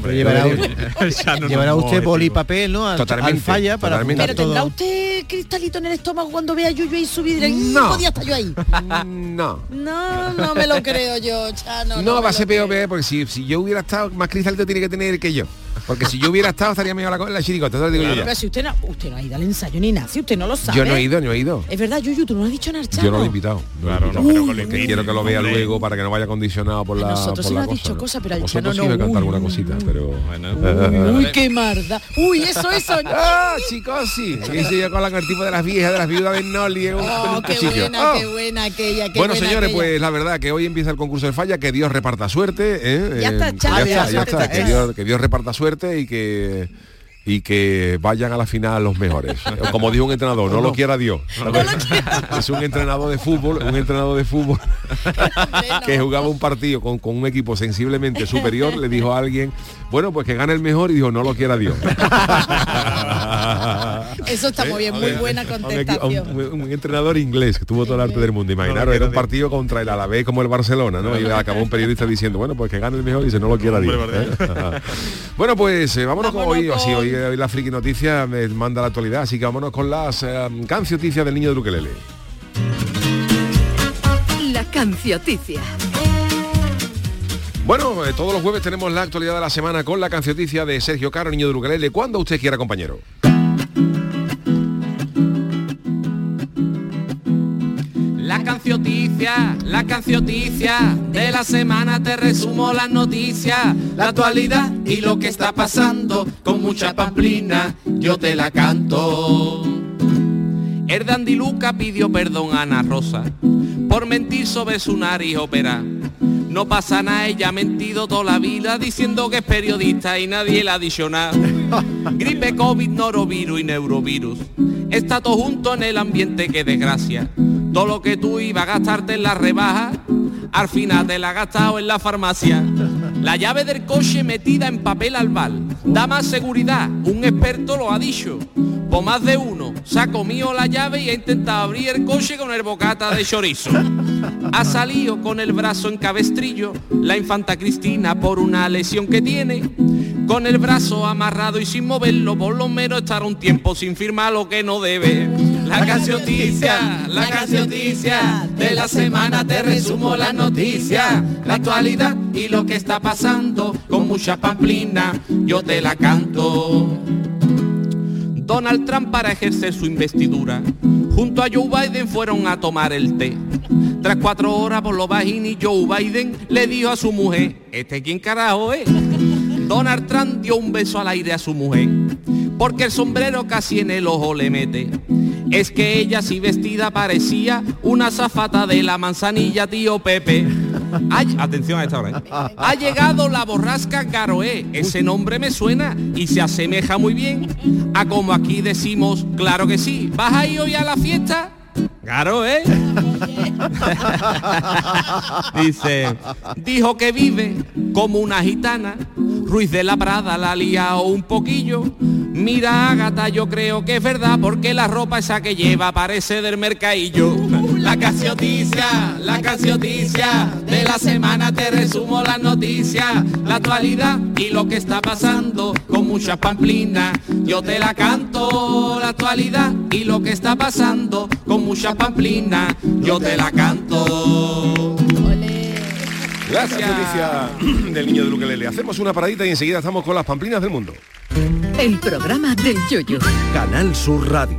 llevará usted boli y papel, ¿no? Al Falla para. Pero tendrá usted cristalito en el estómago cuando vea a Yuyu ahí subir. No podía estar yo ahí. No me lo creo yo, Chano. No va a ser peor, porque si yo hubiera estado, más cristalito tiene que tener que yo. Porque si yo hubiera estado estaría mejor la chirigota, te lo digo yo. Pero si usted no ha ido al ensayo ni nada, si usted no lo sabe. Yo no he ido. Es verdad, Yuyu, tú no lo has dicho nada, Chano. Yo no lo he invitado. Que quiero que lo vea luego para que no vaya condicionado por la nosotros por la sí cosa. Dicho cosas, pero al Chano no. Sí cantar alguna cosita, pero uy, qué marda. Uy, eso. Chicos, sí. Ese yo con la cartipa de las viejas, de las viudas de Noli. Qué buena aquella. Bueno, señores, pues la verdad que hoy empieza el concurso de Falla, que Dios reparta suerte. Ya está, Chano. Ya está. Que Dios reparta suerte y que vayan a la final los mejores. Como dijo un entrenador, no lo quiera Dios. Es un entrenador de fútbol que jugaba un partido con un equipo sensiblemente superior, le dijo a alguien, bueno, pues que gane el mejor, y dijo, no lo quiera Dios. Eso está muy bien, muy buena contestación. Un entrenador inglés que tuvo todo el arte del mundo. Imaginaros, era un partido contra el Alavés como el Barcelona, ¿no? Y acabó un periodista diciendo, bueno, pues que gane el mejor, y dice, no lo quiera Dios. Bueno, pues vámonos con hoy la friki noticia me manda la actualidad, así que vámonos con las cancioticias del niño de Ukelele. La cancioticia. Bueno, todos los jueves tenemos la actualidad de la semana con la cancioticia de Sergio Caro, niño de Ukelele, cuando usted quiera, compañero. La cancioticia de la semana, te resumo las noticias, la actualidad y lo que está pasando, con mucha pamplina yo te la canto. El Dandy Luca pidió perdón a Ana Rosa por mentir sobre su nariz ópera. No pasa nada, ella ha mentido toda la vida diciendo que es periodista y nadie le ha dicho nada. Gripe, COVID, norovirus y neurovirus, está todo junto en el ambiente, qué desgracia. Todo lo que tú ibas a gastarte en la rebaja, al final te la has gastado en la farmacia. La llave del coche metida en papel albal da más seguridad, un experto lo ha dicho. Por más de uno se ha comido la llave y ha intentado abrir el coche con el bocata de chorizo. Ha salido con el brazo en cabestrillo la infanta Cristina por una lesión que tiene. Con el brazo amarrado y sin moverlo, por lo menos estará un tiempo sin firmar lo que no debe. La cancioticia de la semana, te resumo las noticias, la actualidad y lo que está pasando, con mucha pamplina yo te la canto. Donald Trump para ejercer su investidura. Junto a Joe Biden fueron a tomar el té. Tras 4 horas por lo bajini, Joe Biden le dijo a su mujer, ¿quién carajo es? Donald Trump dio un beso al aire a su mujer, porque el sombrero casi en el ojo le mete. Es que ella así vestida parecía una azafata de la Manzanilla, tío Pepe. Atención a esta hora, Ha llegado la borrasca Garoé. Ese nombre me suena y se asemeja muy bien a como aquí decimos, claro que sí. ¿Vas a ir hoy a la fiesta? Garoé. Dijo que vive como una gitana. Ruiz de la Prada la ha liado un poquillo. Mira, Ágata, yo creo que es verdad, porque la ropa esa que lleva parece del mercadillo. La cancioticia de la semana, te resumo las noticias, la actualidad y lo que está pasando con muchas pamplinas. Yo te la canto, la actualidad y lo que está pasando con muchas pamplinas. Yo te la canto. Gracias. Noticia del niño del ukelele. Hacemos una paradita y enseguida estamos con las pamplinas del mundo. El programa del Yoyo. Canal Sur Radio.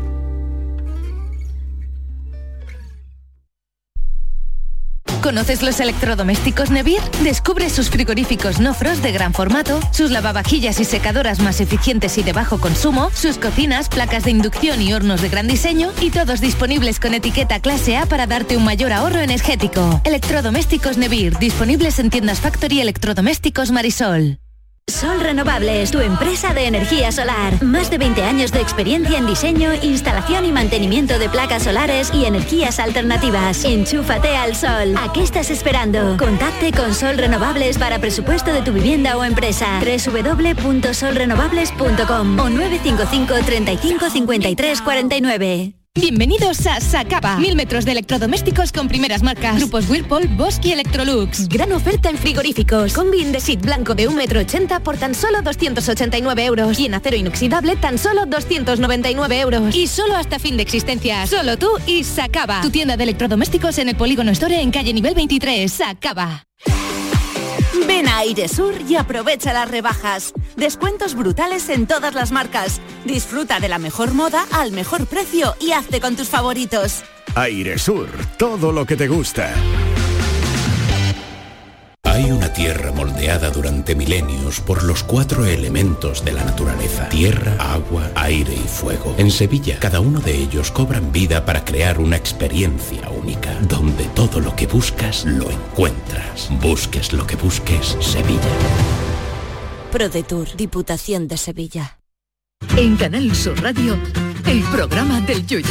¿Conoces los electrodomésticos Nevir? Descubre sus frigoríficos no frost de gran formato, sus lavavajillas y secadoras más eficientes y de bajo consumo, sus cocinas, placas de inducción y hornos de gran diseño, y todos disponibles con etiqueta clase A para darte un mayor ahorro energético. Electrodomésticos Nevir, disponibles en tiendas Factory Electrodomésticos Marisol. Sol Renovables, tu empresa de energía solar. Más de 20 años de experiencia en diseño, instalación y mantenimiento de placas solares y energías alternativas. Enchúfate al sol. ¿A qué estás esperando? Contacte con Sol Renovables para presupuesto de tu vivienda o empresa. www.solrenovables.com o 955 35 53 49. Bienvenidos a Sacaba. 1000 metros de electrodomésticos con primeras marcas. Grupos Whirlpool, Bosch y Electrolux. Gran oferta en frigoríficos. Combi Indesit blanco de 1,80 m por tan solo 289 euros. Y en acero inoxidable tan solo 299 euros. Y solo hasta fin de existencia. Solo tú y Sacaba. Tu tienda de electrodomésticos en el Polígono Store en calle nivel 23. Sacaba. Ven a Airesur y aprovecha las rebajas. Descuentos brutales en todas las marcas. Disfruta de la mejor moda al mejor precio y hazte con tus favoritos. Airesur, todo lo que te gusta. Hay una tierra moldeada durante milenios por los 4 elementos de la naturaleza: tierra, agua, aire y fuego. En Sevilla, cada uno de ellos cobran vida para crear una experiencia única, donde todo lo que buscas lo encuentras. Busques lo que busques, Sevilla. ProDetour, Diputación de Sevilla. En Canal Sur Radio, el programa del Yoyo.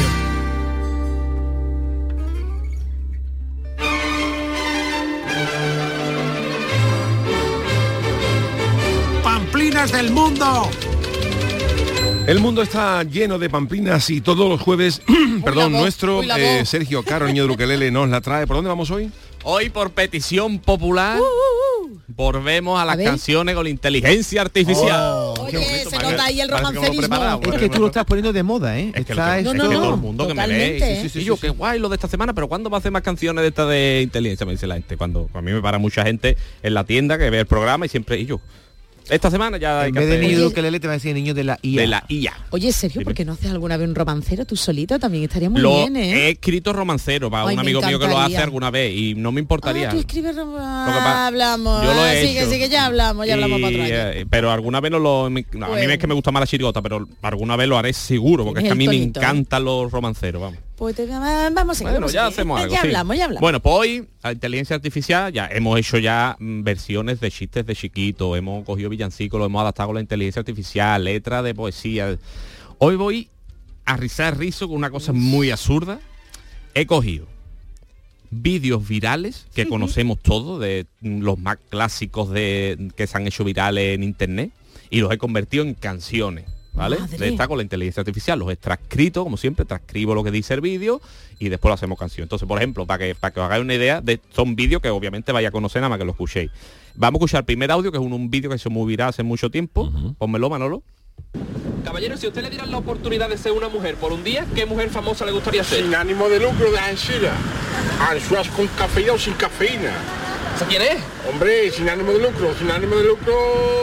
¡Pamplinas del mundo! El mundo está lleno de pamplinas y todos los jueves, nuestro Sergio Caro, niño de ukelele, nos la trae. ¿Por dónde vamos hoy? Hoy por petición popular volvemos a las canciones con la inteligencia artificial. Oye, se nota ahí el romancerismo. Es que tú lo estás poniendo de moda, ¿eh? Es que todo el mundo que me lee. Y yo, qué guay lo de esta semana, pero ¿cuándo va a hacer más canciones de esta de inteligencia? Me dice la gente. Cuando a mí me para mucha gente en la tienda que ve el programa y siempre, y yo, esta semana ya en vez de niño de ukelele te va a decir niño de la IA. De la IA. Oye, Sergio, ¿por qué no haces alguna vez un romancero tú solito? También estaría muy bien, ¿eh? He escrito romancero para un amigo mío que lo hace alguna vez y no me importaría. Tú escribes hablamos. Yo lo he hecho. Sí, que ya hablamos para otro año. Pero alguna vez a mí es que me gusta más la chirigota, pero alguna vez lo haré seguro, porque es que a mí me encantan los romanceros, vamos. Pues vamos a Bueno, ya hacemos algo. Ya hablamos. Bueno, pues hoy, a inteligencia artificial, ya hemos hecho versiones de chistes de chiquito, hemos cogido villancicos, lo hemos adaptado con la inteligencia artificial, letras de poesía. Hoy voy a rizar rizo con una cosa muy absurda. He cogido vídeos virales que conocemos todos, de los más clásicos que se han hecho virales en internet, y los he convertido en canciones. ¿Vale? Está con la inteligencia artificial, los he transcrito, como siempre, transcribo lo que dice el vídeo y después lo hacemos canción. Entonces, por ejemplo, para que os hagáis una idea, son vídeos que obviamente vais a conocer nada más que lo escuchéis. Vamos a escuchar el primer audio, que es un vídeo que se muy viral hace mucho tiempo. Pónmelo, Manolo. Caballero, si usted le diera la oportunidad de ser una mujer por un día, ¿qué mujer famosa le gustaría ser? Sin ánimo de lucro, de Ansira. Ansuas con cafeína o sin cafeína. ¿Esa quién es? Hombre, sin ánimo de lucro,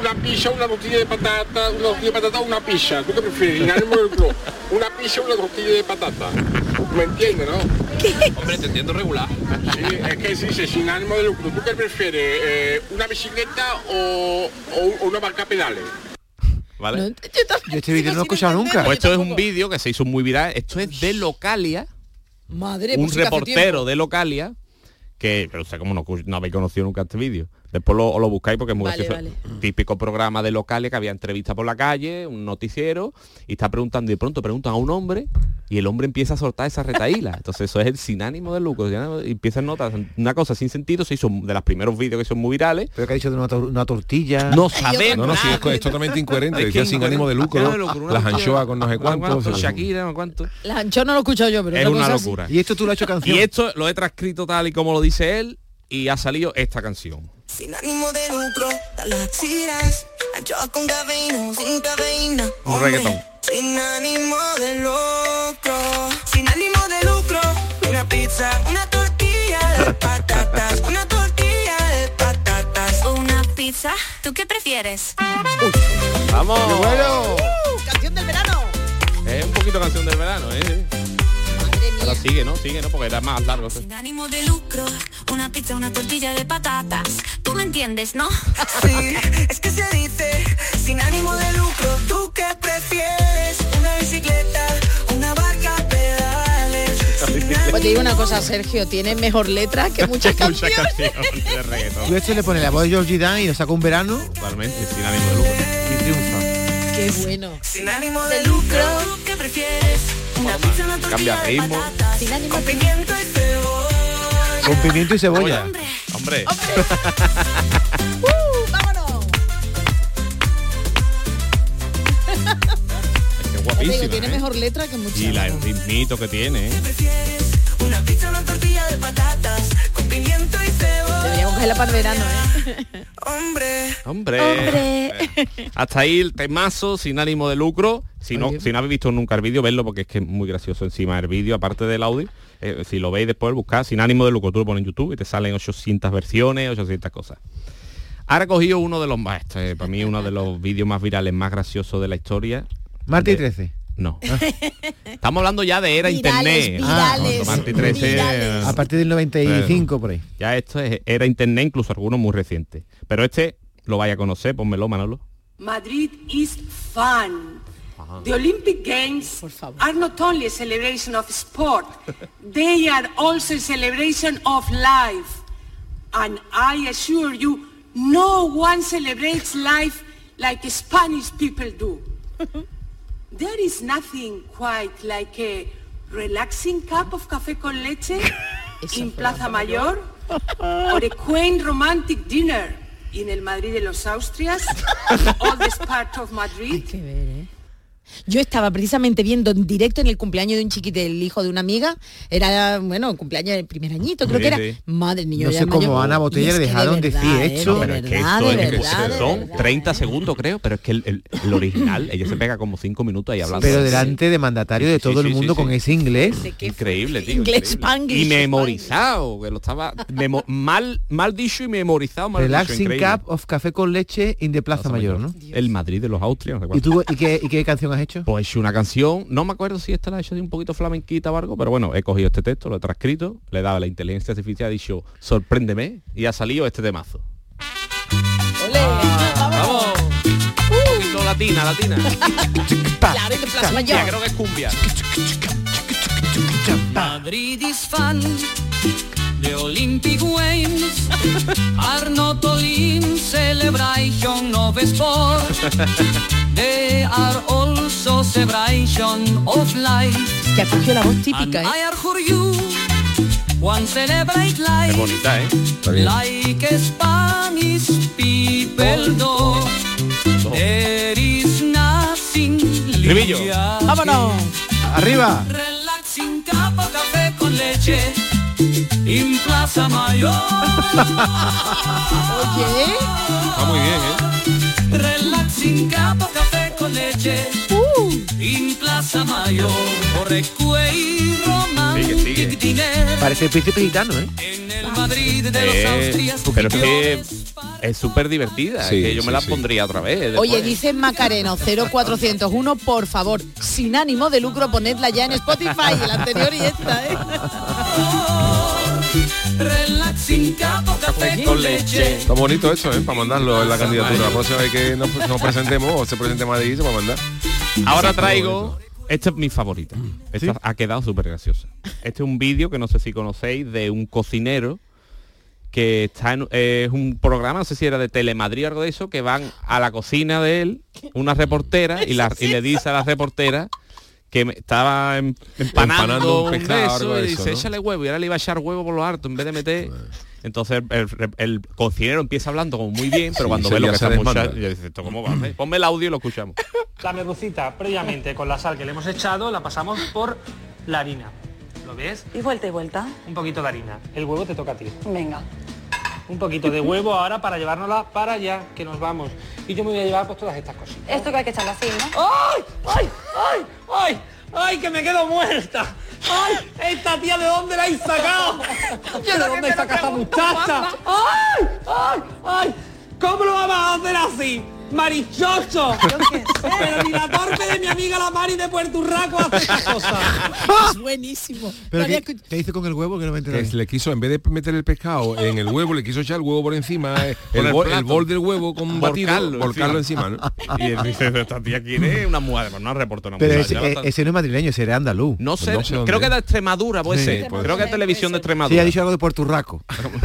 una pizza, una tortilla de patata, o una pizza. ¿Tú qué prefieres? Sin ánimo de lucro. Una pizza o una tortilla de patata. ¿Me entiendes, no? ¿Qué? Hombre, te entiendo regular. Sí, es que se dice sin ánimo de lucro. ¿Tú qué prefieres? ¿Una bicicleta o una barca a pedales? ¿Vale? No, yo este vídeo no lo he escuchado nunca. Pues esto es un vídeo que se hizo muy viral. Esto es de Localia. Madre, un reportero de Localia que, pero sé cómo no habéis conocido nunca este vídeo. Después lo buscáis porque es muy gracioso. Vale. Típico programa de Localia que había entrevista por la calle, un noticiero, y está preguntando, y de pronto preguntan a un hombre, y el hombre empieza a soltar esa retaíla. Entonces eso es el sin ánimo de lucro. Y empieza a notar una cosa sin sentido. Se hizo de los primeros vídeos que son muy virales. Pero que ha dicho de una tortilla. No sabemos. No, sí, es totalmente incoherente. Decía sin ánimo de lucro, las anchoas con no sé cuántos. Shakira, no sé cuánto. Las anchoas no lo he escuchado yo, pero es una locura. Así. Y esto tú lo has hecho canción. Y esto lo he transcrito tal y como lo dice él, y ha salido esta canción. Sin ánimo de lucro, las tiras, anchoas con cafeína, sin cafeína. Un reggaetón. Sin ánimo de lucro, sin ánimo de lucro, una pizza, una tortilla de patatas, una tortilla de patatas, una pizza. ¿Tú qué prefieres? ¡Vamos! ¡Bueno! ¡Canción del verano! Es un poquito canción del verano, Ahora sigue, ¿no? Porque era más largo. Sin ánimo de lucro, una pizza, una tortilla de patatas. ¿Tú me entiendes, no? Sí, es que se dice sin ánimo de lucro. ¿Tú qué prefieres? Una bicicleta, una barca a pedales. Pues te digo una cosa, Sergio, tiene mejor letra que muchas canciones. De reggaetón. Tú esto le pones la voz de Georgie Dan y lo saca un verano. Totalmente, sin ánimo de lucro. Y triunfa. Qué bueno. Sin ánimo de lucro, ¿tú qué prefieres? Una pizza, una tortilla de patatas, sin ánimo, con pimiento y cebolla. Con pimiento y cebolla. Hombre. ¡Vámonos! Es que guapísimo. Digo, tiene mejor letra que muchas. Y el ritmito que tiene. ¿Qué prefieres? Una pizza, una tortilla de patatas, con pimiento y cebolla. Deberíamos cogerla para el verano, Hombre. Hasta ahí el temazo, sin ánimo de lucro. Si no habéis visto nunca el vídeo, verlo porque es que es muy gracioso encima del vídeo, aparte del audio. Si lo veis después, buscad sin ánimo de lucro, tú lo pones en YouTube y te salen 800 versiones, 800 cosas. Ahora he cogido uno de los más, para mí uno de los vídeos más virales, más graciosos de la historia. Martes y 13. No. Estamos hablando ya de era internet. Martes y 13. A partir del 95 por ahí. Ya esto es era internet, incluso algunos muy recientes. Pero este lo vaya a conocer, pónmelo, Manolo. Madrid is fun. The Olympic Games are not only a celebration of sport, they are also a celebration of life. And I assure you, no one celebrates life like Spanish people do. There is nothing quite like a relaxing cup of café con leche in Plaza Mayor or a quaint romantic dinner in el Madrid de los Austrias, oldest part of Madrid. Hay que ver, ¿eh? Yo estaba precisamente viendo en directo en el cumpleaños de un chiquito, el hijo de una amiga, era, bueno, el cumpleaños del primer añito, creo que era, madre niño. No sé cómo Ana Botella le dejaron decir esto. Pero es que esto son 30 segundos, creo, pero es que el original, ella se pega como 5 minutos ahí hablando. Pero delante de mandatario de todo el mundo con ese inglés. Increíble, tío. Inglés Spanglish. Y memorizado, que lo estaba mal dicho y memorizado. Relaxing cup of café con leche in the Plaza Mayor, ¿no? El Madrid de los Austrias. ¿Y tú y qué canción has hecho? Pues una canción, no me acuerdo si esta la he hecho de un poquito flamenquita o algo, pero bueno, he cogido este texto, lo he transcrito, le he dado a la inteligencia artificial, he dicho, sorpréndeme, y ha salido este temazo. ¡Olé! ¡Vamos! Un poquito latina. Claro, en Plaza Mayor. Ya creo que es cumbia. Madrid is fun. The Olympic Games are not only celebration of sport, they are also celebration of life. Que ha cogido la voz típica, I are for you, one celebrate life. Es bonita, Like Spanish people do. There is nothing. Trivillo. ¡Vámonos! ¡Arriba! Relaxing cup of café con leche en Plaza Mayor. Oye, está muy bien, Relaxing cup of café con leche en Plaza Mayor. Correcuey romantic dinner. Parece el príncipe gitano, en el Madrid de los Austrias. pero es que es súper divertida, Sí, que yo me la pondría otra vez. Después. Oye, dice Macareno 0401, por favor, sin ánimo de lucro, ponedla ya en Spotify, el anterior y esta, ¿eh? Relaxing café con leche. Está bonito eso, para mandarlo en la candidatura. La próxima vez que nos presentemos o se presente Madrid, se va a mandar. Ahora traigo, esta es mi favorita. Esta ¿Sí? ha quedado súper graciosa. Este es un vídeo que no sé si conocéis de un cocinero que está en es un programa, no sé si era de Telemadrid o algo de eso, que van a la cocina de él, una reportera, y le dice a la reportera que estaba empanando un beso y dice, échale huevo, y ahora le iba a echar huevo por lo harto en vez de meter. Entonces el cocinero empieza hablando como muy bien, pero cuando ve lo que está muchacho, yo dice, ¿esto cómo va a hacer? Ponme el audio y lo escuchamos. La merlucita, previamente, con la sal que le hemos echado, la pasamos por la harina. ¿Lo ves? Y vuelta y vuelta. Un poquito de harina. El huevo te toca a ti. Venga. Un poquito de huevo ahora para llevárnosla para allá, que nos vamos. Y yo me voy a llevar pues todas estas cosas. Esto que hay que echarlo así, ¿no? ¡Ay! ¡Ay! ¡Ay! ¡Ay! ¡Ay! ¡Que me quedo muerta! ¡Ay! ¡Esta tía de dónde la habéis sacado! ¿De dónde saca esta muchacha? ¡Ay! ¡Ay! ¡Ay! ¿Cómo lo vamos a hacer así? ¡Marichocho! Pero ni la torpe de mi amiga la Mari de Puerto Urraco hace esta cosa. Es buenísimo. ¿Pero qué hizo con el huevo? Que no me enteré. Que le quiso, en vez de meter el pescado en el huevo, le quiso echar el huevo por encima, el bol del huevo con un batido, volcarlo encima, ¿no? Y él dice, esta tía quiere una mujer, pues no reportó una Pero mujer. ese no es madrileño, ese era andaluz. No sé, creo que es de Extremadura, puede ser. Creo que es televisión de Extremadura. Sí, ha dicho algo de Puerto Urraco.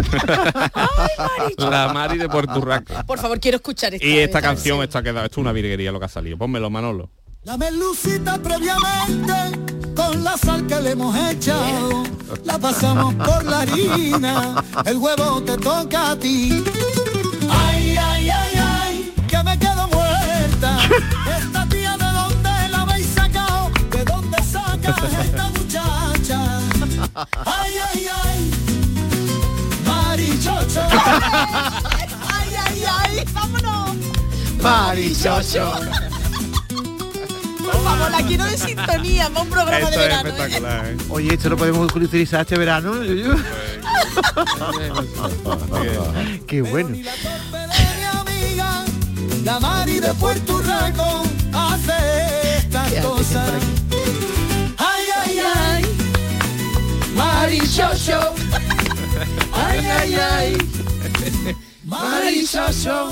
La Mari de Puerto Urraco. Por favor, quiero escuchar esta. Y esta canción está quedada, esto es una virguería lo que ha salido. Pónmelo, Manolo. La merlucita previamente con la sal que le hemos echado, la pasamos por la harina, el huevo te toca a ti. Ay, ay, ay, ay, que me quedo muerta. Esta tía de dónde la habéis sacado, de dónde sacas esta muchacha. Ay, ay, ay, marichocho. Ay, ay, ay, vámonos. Marichocho. Por favor, la quiero de sintonía, para un programa de verano. Es espectacular, ¿eh? Oye, esto lo podemos utilizar este verano. Qué bueno. La Mari de Puerto Urraco hace estas cosas. Ay, ay, ay, marichocho. Ay, ay, ay, marichocho.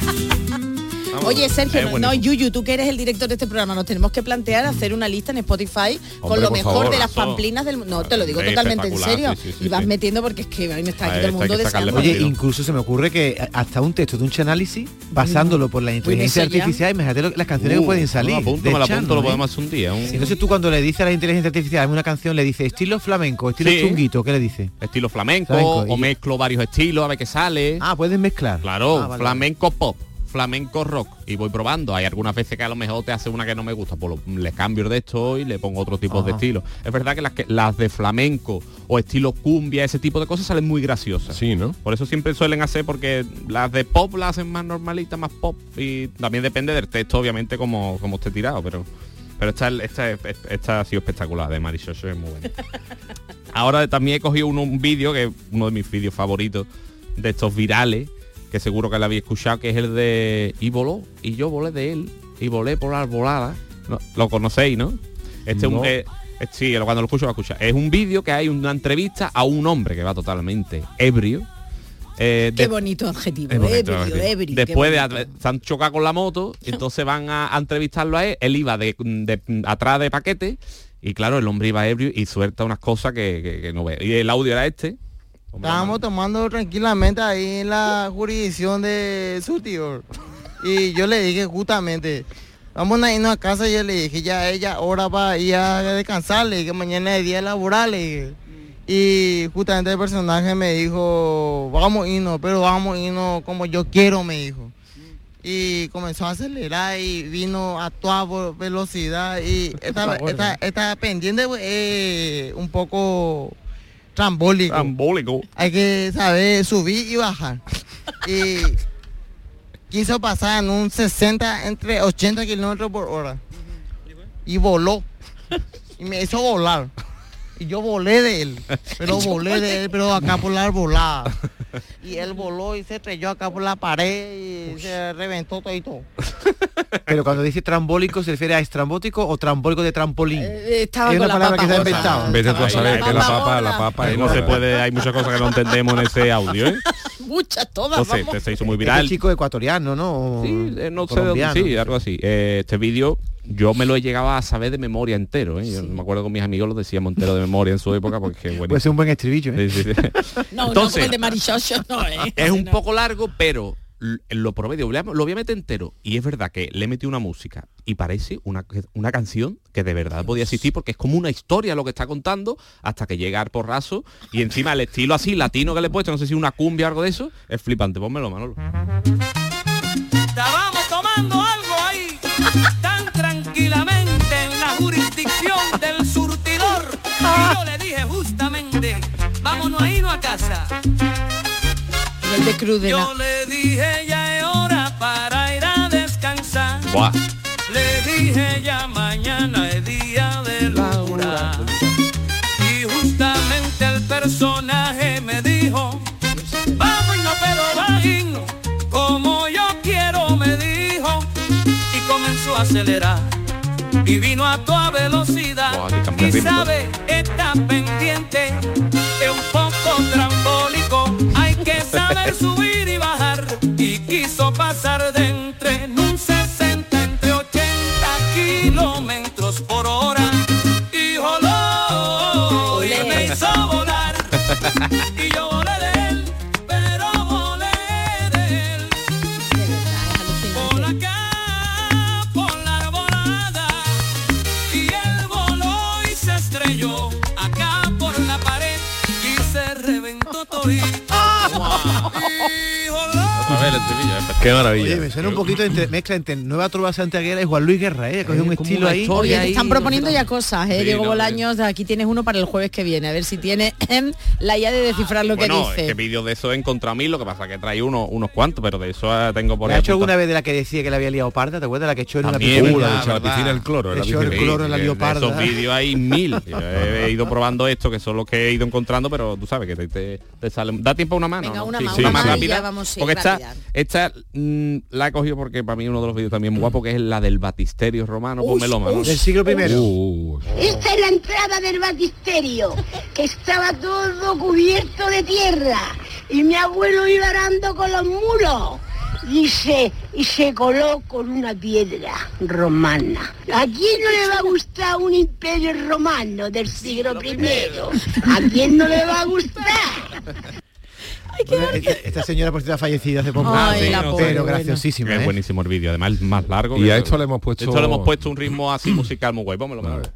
Oye, Sergio, bueno. no, Yuyu, tú que eres el director de este programa, nos tenemos que plantear hacer una lista en Spotify con Hombre, lo por mejor favor, de las eso. pamplinas del mundo. No, te lo digo Sí, totalmente en espectacular, serio. sí, sí, Y vas sí. metiendo porque es que a mí me está aquí A todo el esto hay mundo que sacarle deseando. Oye, incluso se me ocurre que hasta un texto de un análisis, pasándolo por la inteligencia eso ya. artificial, imagínate las canciones que pueden salir. Me lo de apunto, Chano, lo ¿eh? podemos hacer un día. Entonces tú cuando le dices a la inteligencia artificial en una canción, le dices estilo flamenco, estilo Sí. chunguito, ¿qué le dice? Estilo flamenco, Flamenco, o y- mezclo varios estilos a ver qué sale. Ah, puedes mezclar. Claro, Ah, vale, flamenco pop, flamenco rock. Y voy probando. Hay algunas veces que a lo mejor te hace una que no me gusta, pues le cambio de esto y le pongo otro tipo de Ajá. estilo. Es verdad que las de flamenco o estilo cumbia, ese tipo de cosas salen muy graciosas. Sí, ¿no? Por eso siempre suelen hacer, porque las de pop las hacen más normalitas, más pop. Y también depende del texto, obviamente, como esté tirado, pero esta ha sido espectacular, de Marichocho, es muy buena. Ahora también he cogido un vídeo, que es uno de mis vídeos favoritos, de estos virales, que seguro que lo habéis escuchado, que es el de Y voló, y yo volé de él, y volé por la arbolada. No, lo conocéis, ¿no? No. Sí, cuando lo escucho lo escucha. Es un vídeo que hay una entrevista a un hombre que va totalmente ebrio. Qué bonito adjetivo, Es bonito, ebrio, adjetivo. ebrio. Después qué de bonito. se han chocado con la moto, entonces van a entrevistarlo a él. Él iba de atrás de paquete y claro, el hombre iba ebrio y suelta unas cosas que no ve. Y el audio era este. Estábamos tomando tranquilamente ahí en la jurisdicción de su tío. Y yo le dije justamente, vamos a irnos a casa. Y yo le dije, ya ella ahora va a ir a descansarle, que mañana es día laboral. Y justamente el personaje me dijo, vamos a irnos, pero vamos a irnos como yo quiero, me dijo. Y comenzó a acelerar y vino a toda velocidad. Y esta pendiente un poco trambólico. Hay que saber subir y bajar. Y quiso pasar en un 60 entre 80 kilómetros por hora. Y voló. Y me hizo volar. Y yo volé de él. Pero volé de él, pero acá por la arbolada. y él voló y se estrelló acá por la pared y se reventó todo y todo. Pero cuando dice trambólico, ¿se refiere a estrambótico o trambólico de trampolín? Estaba es con una la palabra papa que se ha gorda. inventado. Vete tú a saber que la papa Ahí no se puede, hay muchas cosas que no entendemos en ese audio, ¿eh? Muchas, todas, Entonces, vamos. se hizo muy viral. Este chico ecuatoriano, ¿no? Sí, no sé de dónde, sí, algo así. Este vídeo yo me lo he llegado a saber de memoria entero, ¿eh? Yo me acuerdo con mis amigos lo decíamos entero de memoria en su época porque bueno. Puede ser un buen estribillo, ¿eh? Sí. No, Entonces, no como el de Marichocho, no, ¿eh? Es un poco largo, pero lo probé, lo voy a meter entero. Y es verdad que le he metido una música y parece una canción que de verdad podía existir porque es como una historia lo que está contando hasta que llega al porrazo y encima el estilo así latino que le he puesto, no sé si una cumbia o algo de eso, es flipante. Pónmelo, Manolo. Estábamos tomando algo ahí, tan tranquilamente en la jurisdicción del surtidor. Y yo le dije justamente, vámonos a irnos a casa. El de Crudena. Yo le dije, ya es hora para ir a descansar. Buah. Le dije, ya mañana es día de locura. Y justamente el personaje me dijo, vamos y no pedo bajino, como yo quiero, me dijo. Y comenzó a acelerar y vino a toda velocidad. Buah, y sabe, está pendiente, es un poco trambólico. Hay que saber subir y bajar. Y quiso pasar de entre en un 60 entre 80 kilómetros por hora. Y voló y me hizo volar. Y yo volé de él, pero volé de él. Por acá, por la arbolada. Y él voló y se estrelló acá por la pared y se reventó todito. Qué maravilla. Oye, me suena un poquito mezcla entre Nueva Trova Santiaguera y Juan Luis Guerra, ¿eh? Cogió un estilo ahí. Oye, te están proponiendo ya cosas, ¿eh? Sí, Diego no, Bolaños, aquí tienes uno para el jueves que viene, a ver si tiene la idea de descifrar lo que Bueno, dice. es que vídeos de eso he encontrado a mí, lo que pasa que trae unos cuantos, pero de eso tengo por ¿Me ahí ha hecho alguna apuntado. vez de la que decía que le había liado parda? ¿Te acuerdas? La que echó en una También, piscina. ¿verdad? La piscina del cloro. Le echó el cloro en la de leoparda. esos vídeos hay 1000. Yo he ido probando esto, que son los que he ido encontrando, pero tú sabes que te salen. ¿Da tiempo a una mano? Venga, ¿no? una Sí, más, sí, una más más y rápida. ya vamos, sí, porque rápida. esta la he cogido porque para mí es uno de los vídeos también muy guapo, que es la del batisterio romano. Pónmelo, Manolo. Del siglo I. Esta es la entrada del batisterio, que estaba todo cubierto de tierra y mi abuelo iba arando con los muros y se coló con una piedra romana. ¿A quién no le va a gustar un imperio romano del siglo I? ¿A quién no le va a gustar? Bueno, esta señora por cierto fallecida hace poco. Ay, la pobre, pero bueno. graciosísima. Es ¿eh? buenísimo el vídeo, además el más largo. Y que- a esto le hemos puesto... Esto le hemos puesto un ritmo así musical muy guay. Pónmelo, Manolo.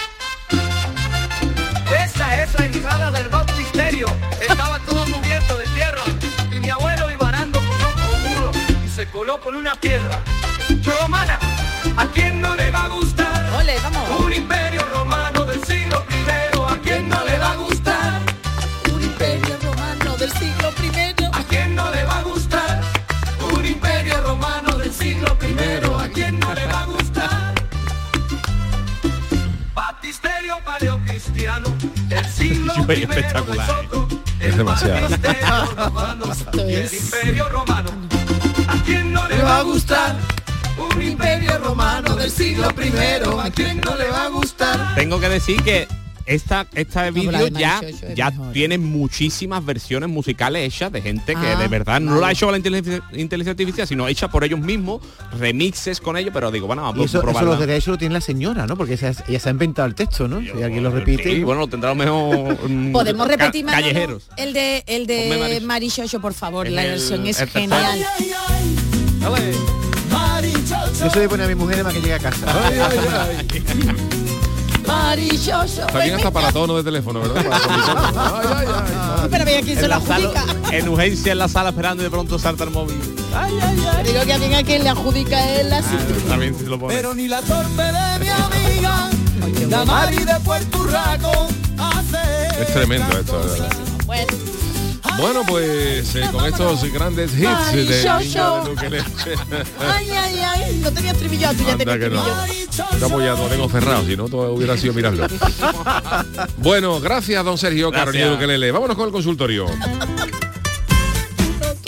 Esa es la entrada del baptisterio. Estaba todo cubierto de tierra y mi abuelo iba arando con un muro y se coló con una piedra romana. ¿A quién no le va a gustar? Ole, vamos. Un imperio romano del siglo I. ¿A quién no le va a gustar? Un imperio romano del siglo I. ¿A quién no le va a gustar? Un imperio romano del siglo I. ¿A quién no le va a gustar? Baptisterio paleocristiano del siglo I. Súper espectacular, Es demasiado. Baptisterio romano y el imperio romano. ¿A quién no le va a gustar? Un imperio romano del siglo I. ¿A quién no le va a gustar? Tengo que decir que esta la vídeo de ya Marichocho es ya mejor. tiene muchísimas versiones musicales hechas de gente que Ah, de verdad no vale. la ha hecho con la inteligencia artificial, sino hecha por ellos mismos, remixes con ellos, pero digo, bueno, Y vamos eso a probarla. los derechos lo tiene la señora, ¿no? Porque ella se ha inventado el texto, ¿no? Si alguien lo repite. Sí, bueno, lo tendrá a lo mejor Podemos repetir, Manolo, callejeros. el de Ponme Marichocho. Marichocho, por favor, En la el- versión es el tercero. genial. Yo soy de poner a mi mujer más que llegue a casa. Marichocho. Está bien hasta para tono de teléfono, ¿verdad? Para comunicarnos. Ay, ay, ay. Pero mira quién se la adjudica. En urgencia en la sala esperando y de pronto salta el móvil. Digo que a alguien a quien le adjudica él así. También se lo pone. Pero ni la torpe de mi amiga, la Mari de Puerto Urraco, hace... Es tremendo esto, de verdad. Bueno, pues con estos grandes hits Ay, de yo, Niña yo. de Luquelele. Ay, ay, ay. No tenía estribillo, tú ya Anda tenías que no. estribillo. Estamos ya, lo tengo cerrado, si no todo hubiera sido mirarlo. Bueno, gracias don Sergio Gracias. Carolina Luquelele. Vámonos con el consultorio.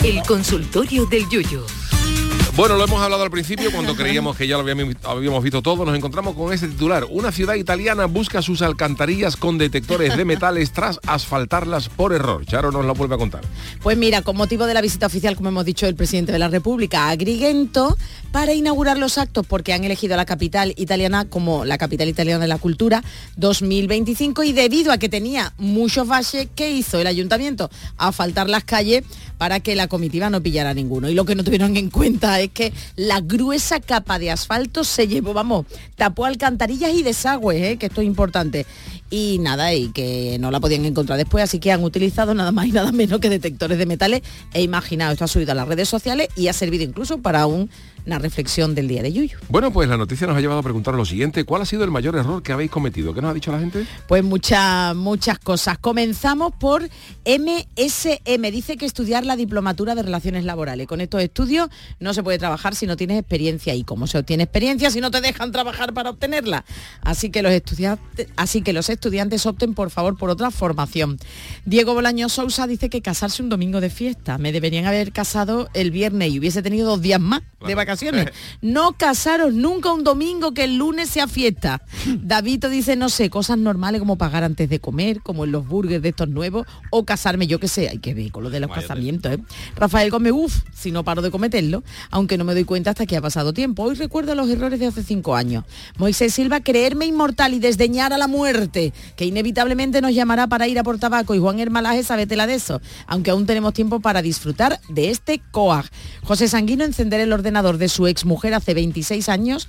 El consultorio del Yuyu. Bueno, lo hemos hablado al principio cuando creíamos que ya lo habíamos visto todo. Nos encontramos con este titular. Una ciudad italiana busca sus alcantarillas con detectores de metales tras asfaltarlas por error. Charo nos lo vuelve a contar. Pues mira, con motivo de la visita oficial, como hemos dicho, del presidente de la República a Agrigento, para inaugurar los actos, porque han elegido a la capital italiana como la capital italiana de la cultura 2025, y debido a que tenía muchos baches, ¿qué hizo el ayuntamiento? Asfaltar las calles para que la comitiva no pillara a ninguno. Y lo que no tuvieron en cuenta es que la gruesa capa de asfalto se llevó, tapó alcantarillas y desagües, que esto es importante. Y nada, y que no la podían encontrar después, así que han utilizado nada más y nada menos que detectores de metales. E imaginado, esto ha subido a las redes sociales y ha servido incluso para una reflexión del día de Yuyu. Bueno, pues la noticia nos ha llevado a preguntar lo siguiente: ¿cuál ha sido el mayor error que habéis cometido? ¿Qué nos ha dicho la gente? Pues muchas cosas. Comenzamos por MSM. Dice que estudiar la diplomatura de Relaciones Laborales. Con estos estudios no se puede trabajar si no tienes experiencia. ¿Y cómo se obtiene experiencia si no te dejan trabajar para obtenerla? Así que los estudiantes opten, por favor, por otra formación. Diego Bolaño Sousa dice que casarse un domingo de fiesta. Me deberían haber casado el viernes y hubiese tenido 2 días más de vacaciones. No casaros nunca un domingo, que el lunes sea fiesta. Davito dice, no sé, cosas normales como pagar antes de comer, como en los burgers de estos nuevos, o casarme, yo que sé. Hay que ver con lo de los casamientos, ¿eh? Rafael Gómez, si no paro de cometerlo, aunque no me doy cuenta hasta que ha pasado tiempo. Hoy recuerdo los errores de hace 5 años. Moisés Silva, creerme inmortal y desdeñar a la muerte, que inevitablemente nos llamará para ir a por tabaco. Y Juan Hermalaje, sábetela de eso, aunque aún tenemos tiempo para disfrutar de este COAG. José Sanguino, encender el ordenador de su exmujer hace 26 años,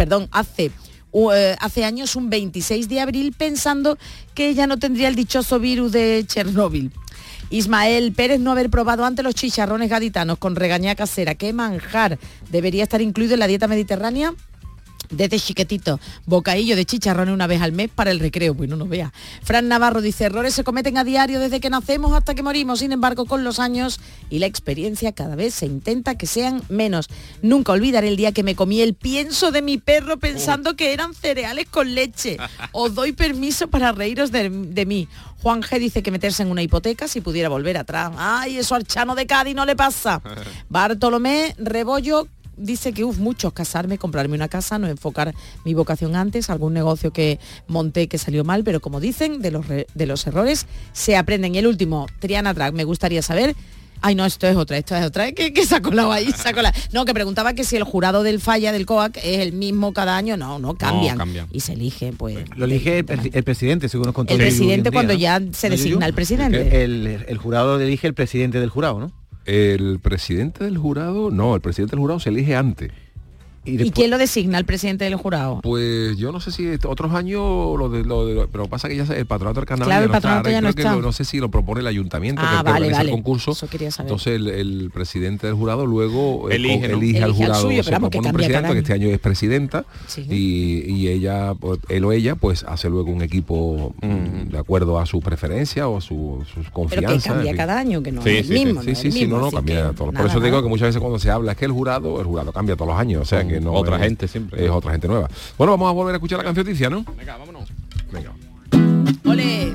hace años, un 26 de abril, pensando que ella no tendría el dichoso virus de Chernóbil. Ismael Pérez, no haber probado antes los chicharrones gaditanos con regañá casera. ¿Qué manjar debería estar incluido en la dieta mediterránea? Desde chiquitito, bocadillo de chicharrones una vez al mes para el recreo. Bueno, no vea. Fran Navarro dice, errores se cometen a diario desde que nacemos hasta que morimos. Sin embargo, con los años y la experiencia cada vez se intenta que sean menos. Nunca olvidaré el día que me comí el pienso de mi perro pensando que eran cereales con leche. Os doy permiso para reíros de mí. Juan G dice que meterse en una hipoteca si pudiera volver atrás. Ay, eso al Chano de Cádiz no le pasa. Bartolomé Rebollo dice que muchos, casarme, comprarme una casa, no enfocar mi vocación antes, algún negocio que monté que salió mal, pero como dicen, de los errores se aprenden. Y el último, Triana Track, me gustaría saber. Ay, no, esto es otra, que se ha colado ahí, No, que preguntaba que si el jurado del falla del COAC es el mismo cada año. No, cambian. Y se elige, pues. Lo elige el presidente, según nos contó. El presidente cuando ya se designa el presidente. El jurado lo elige el presidente del jurado, ¿no? El presidente del jurado, no, el presidente del jurado se elige antes. ¿Y quién lo designa, el presidente del jurado? Pues yo no sé si otros años pero pasa que ya el patronato del carnaval, claro, el patronato ya no está. No sé si lo propone el ayuntamiento, que organiza el concurso. Eso quería saber. Entonces el presidente del jurado luego elige al jurado, suyo, se propone un presidente, que este año es presidenta, sí. y ella, él o ella, pues hace luego un equipo de acuerdo a su preferencia o a sus confianza. Pero que cambia cada año, que no es el mismo. No cambia todo. Por eso digo que muchas veces cuando se habla es que el jurado cambia todos los años, o sea que no otra gente siempre. Es otra gente nueva. Bueno, vamos a volver a escuchar la cancioticia, ¿no? Venga, vámonos. Venga. ¡Ole!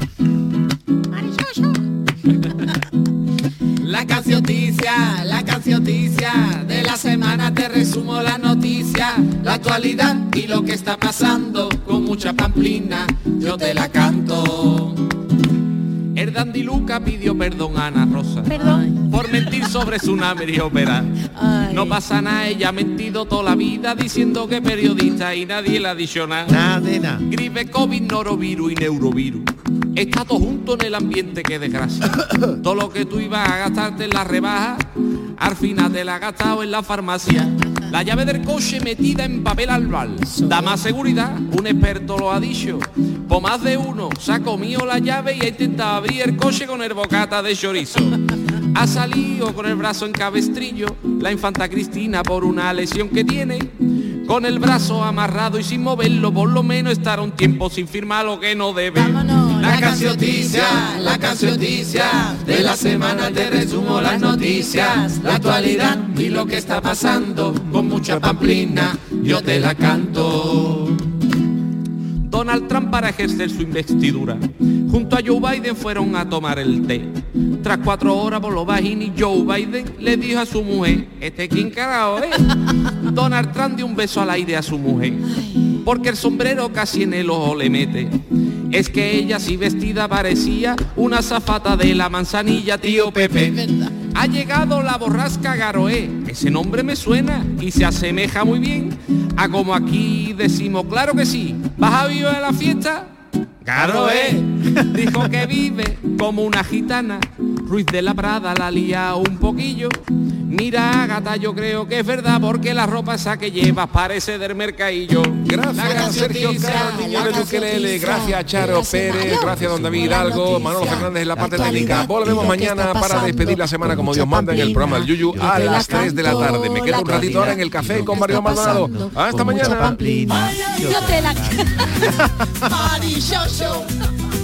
La cancioticia de la semana, te resumo la noticia, la actualidad y lo que está pasando, con mucha pamplina yo te la canto. El Dandy Luca pidió perdón a Ana Rosa por mentir sobre su nombre y ópera. No pasa nada, ella ha mentido toda la vida diciendo que es periodista y nadie le ha dicho nada. Nada. Gripe, COVID, norovirus y neurovirus. Está todo junto en el ambiente, qué desgracia. Todo lo que tú ibas a gastarte en la rebaja, al final te la has gastado en la farmacia. La llave del coche metida en papel albal da más seguridad, un experto lo ha dicho. Por más de uno se ha comido la llave y ha intentado abrir el coche con el bocata de chorizo. Ha salido con el brazo en cabestrillo la infanta Cristina por una lesión que tiene. Con el brazo amarrado y sin moverlo, por lo menos estará un tiempo sin firmar lo que no debe. Vámonos, la cancioticia de la semana, te resumo las noticias, la actualidad y lo que está pasando, con mucha pamplina yo te la canto. Don Donald Trump para ejercer su investidura. Junto a Joe Biden fueron a tomar el té. Tras 4 horas por los bajini, Joe Biden le dijo a su mujer, ¿quién carajo es? Donald Trump dio un beso al aire a su mujer, porque el sombrero casi en el ojo le mete. Es que ella así vestida parecía una azafata de la Manzanilla, tío Pepe. Ha llegado la borrasca Garoé, ese nombre me suena y se asemeja muy bien a como aquí decimos, claro que sí, ¿vas a vivir a la fiesta? Garoé, dijo que vive como una gitana, Ruiz de la Prada la lía un poquillo. Mira, gata, yo creo que es verdad porque la ropa esa que llevas parece del mercadillo. Gracias, Sergio Caro, niño del ukelele. Gracias, Charo Pérez. Gracias, don David Hidalgo. Manolo Fernández en la parte técnica. Volvemos mañana para despedir la semana como Dios manda en el programa del Yuyu a las 3 de la tarde. Me quedo un ratito ahora en el café con Mario Maldonado. Hasta mañana. Yo te la...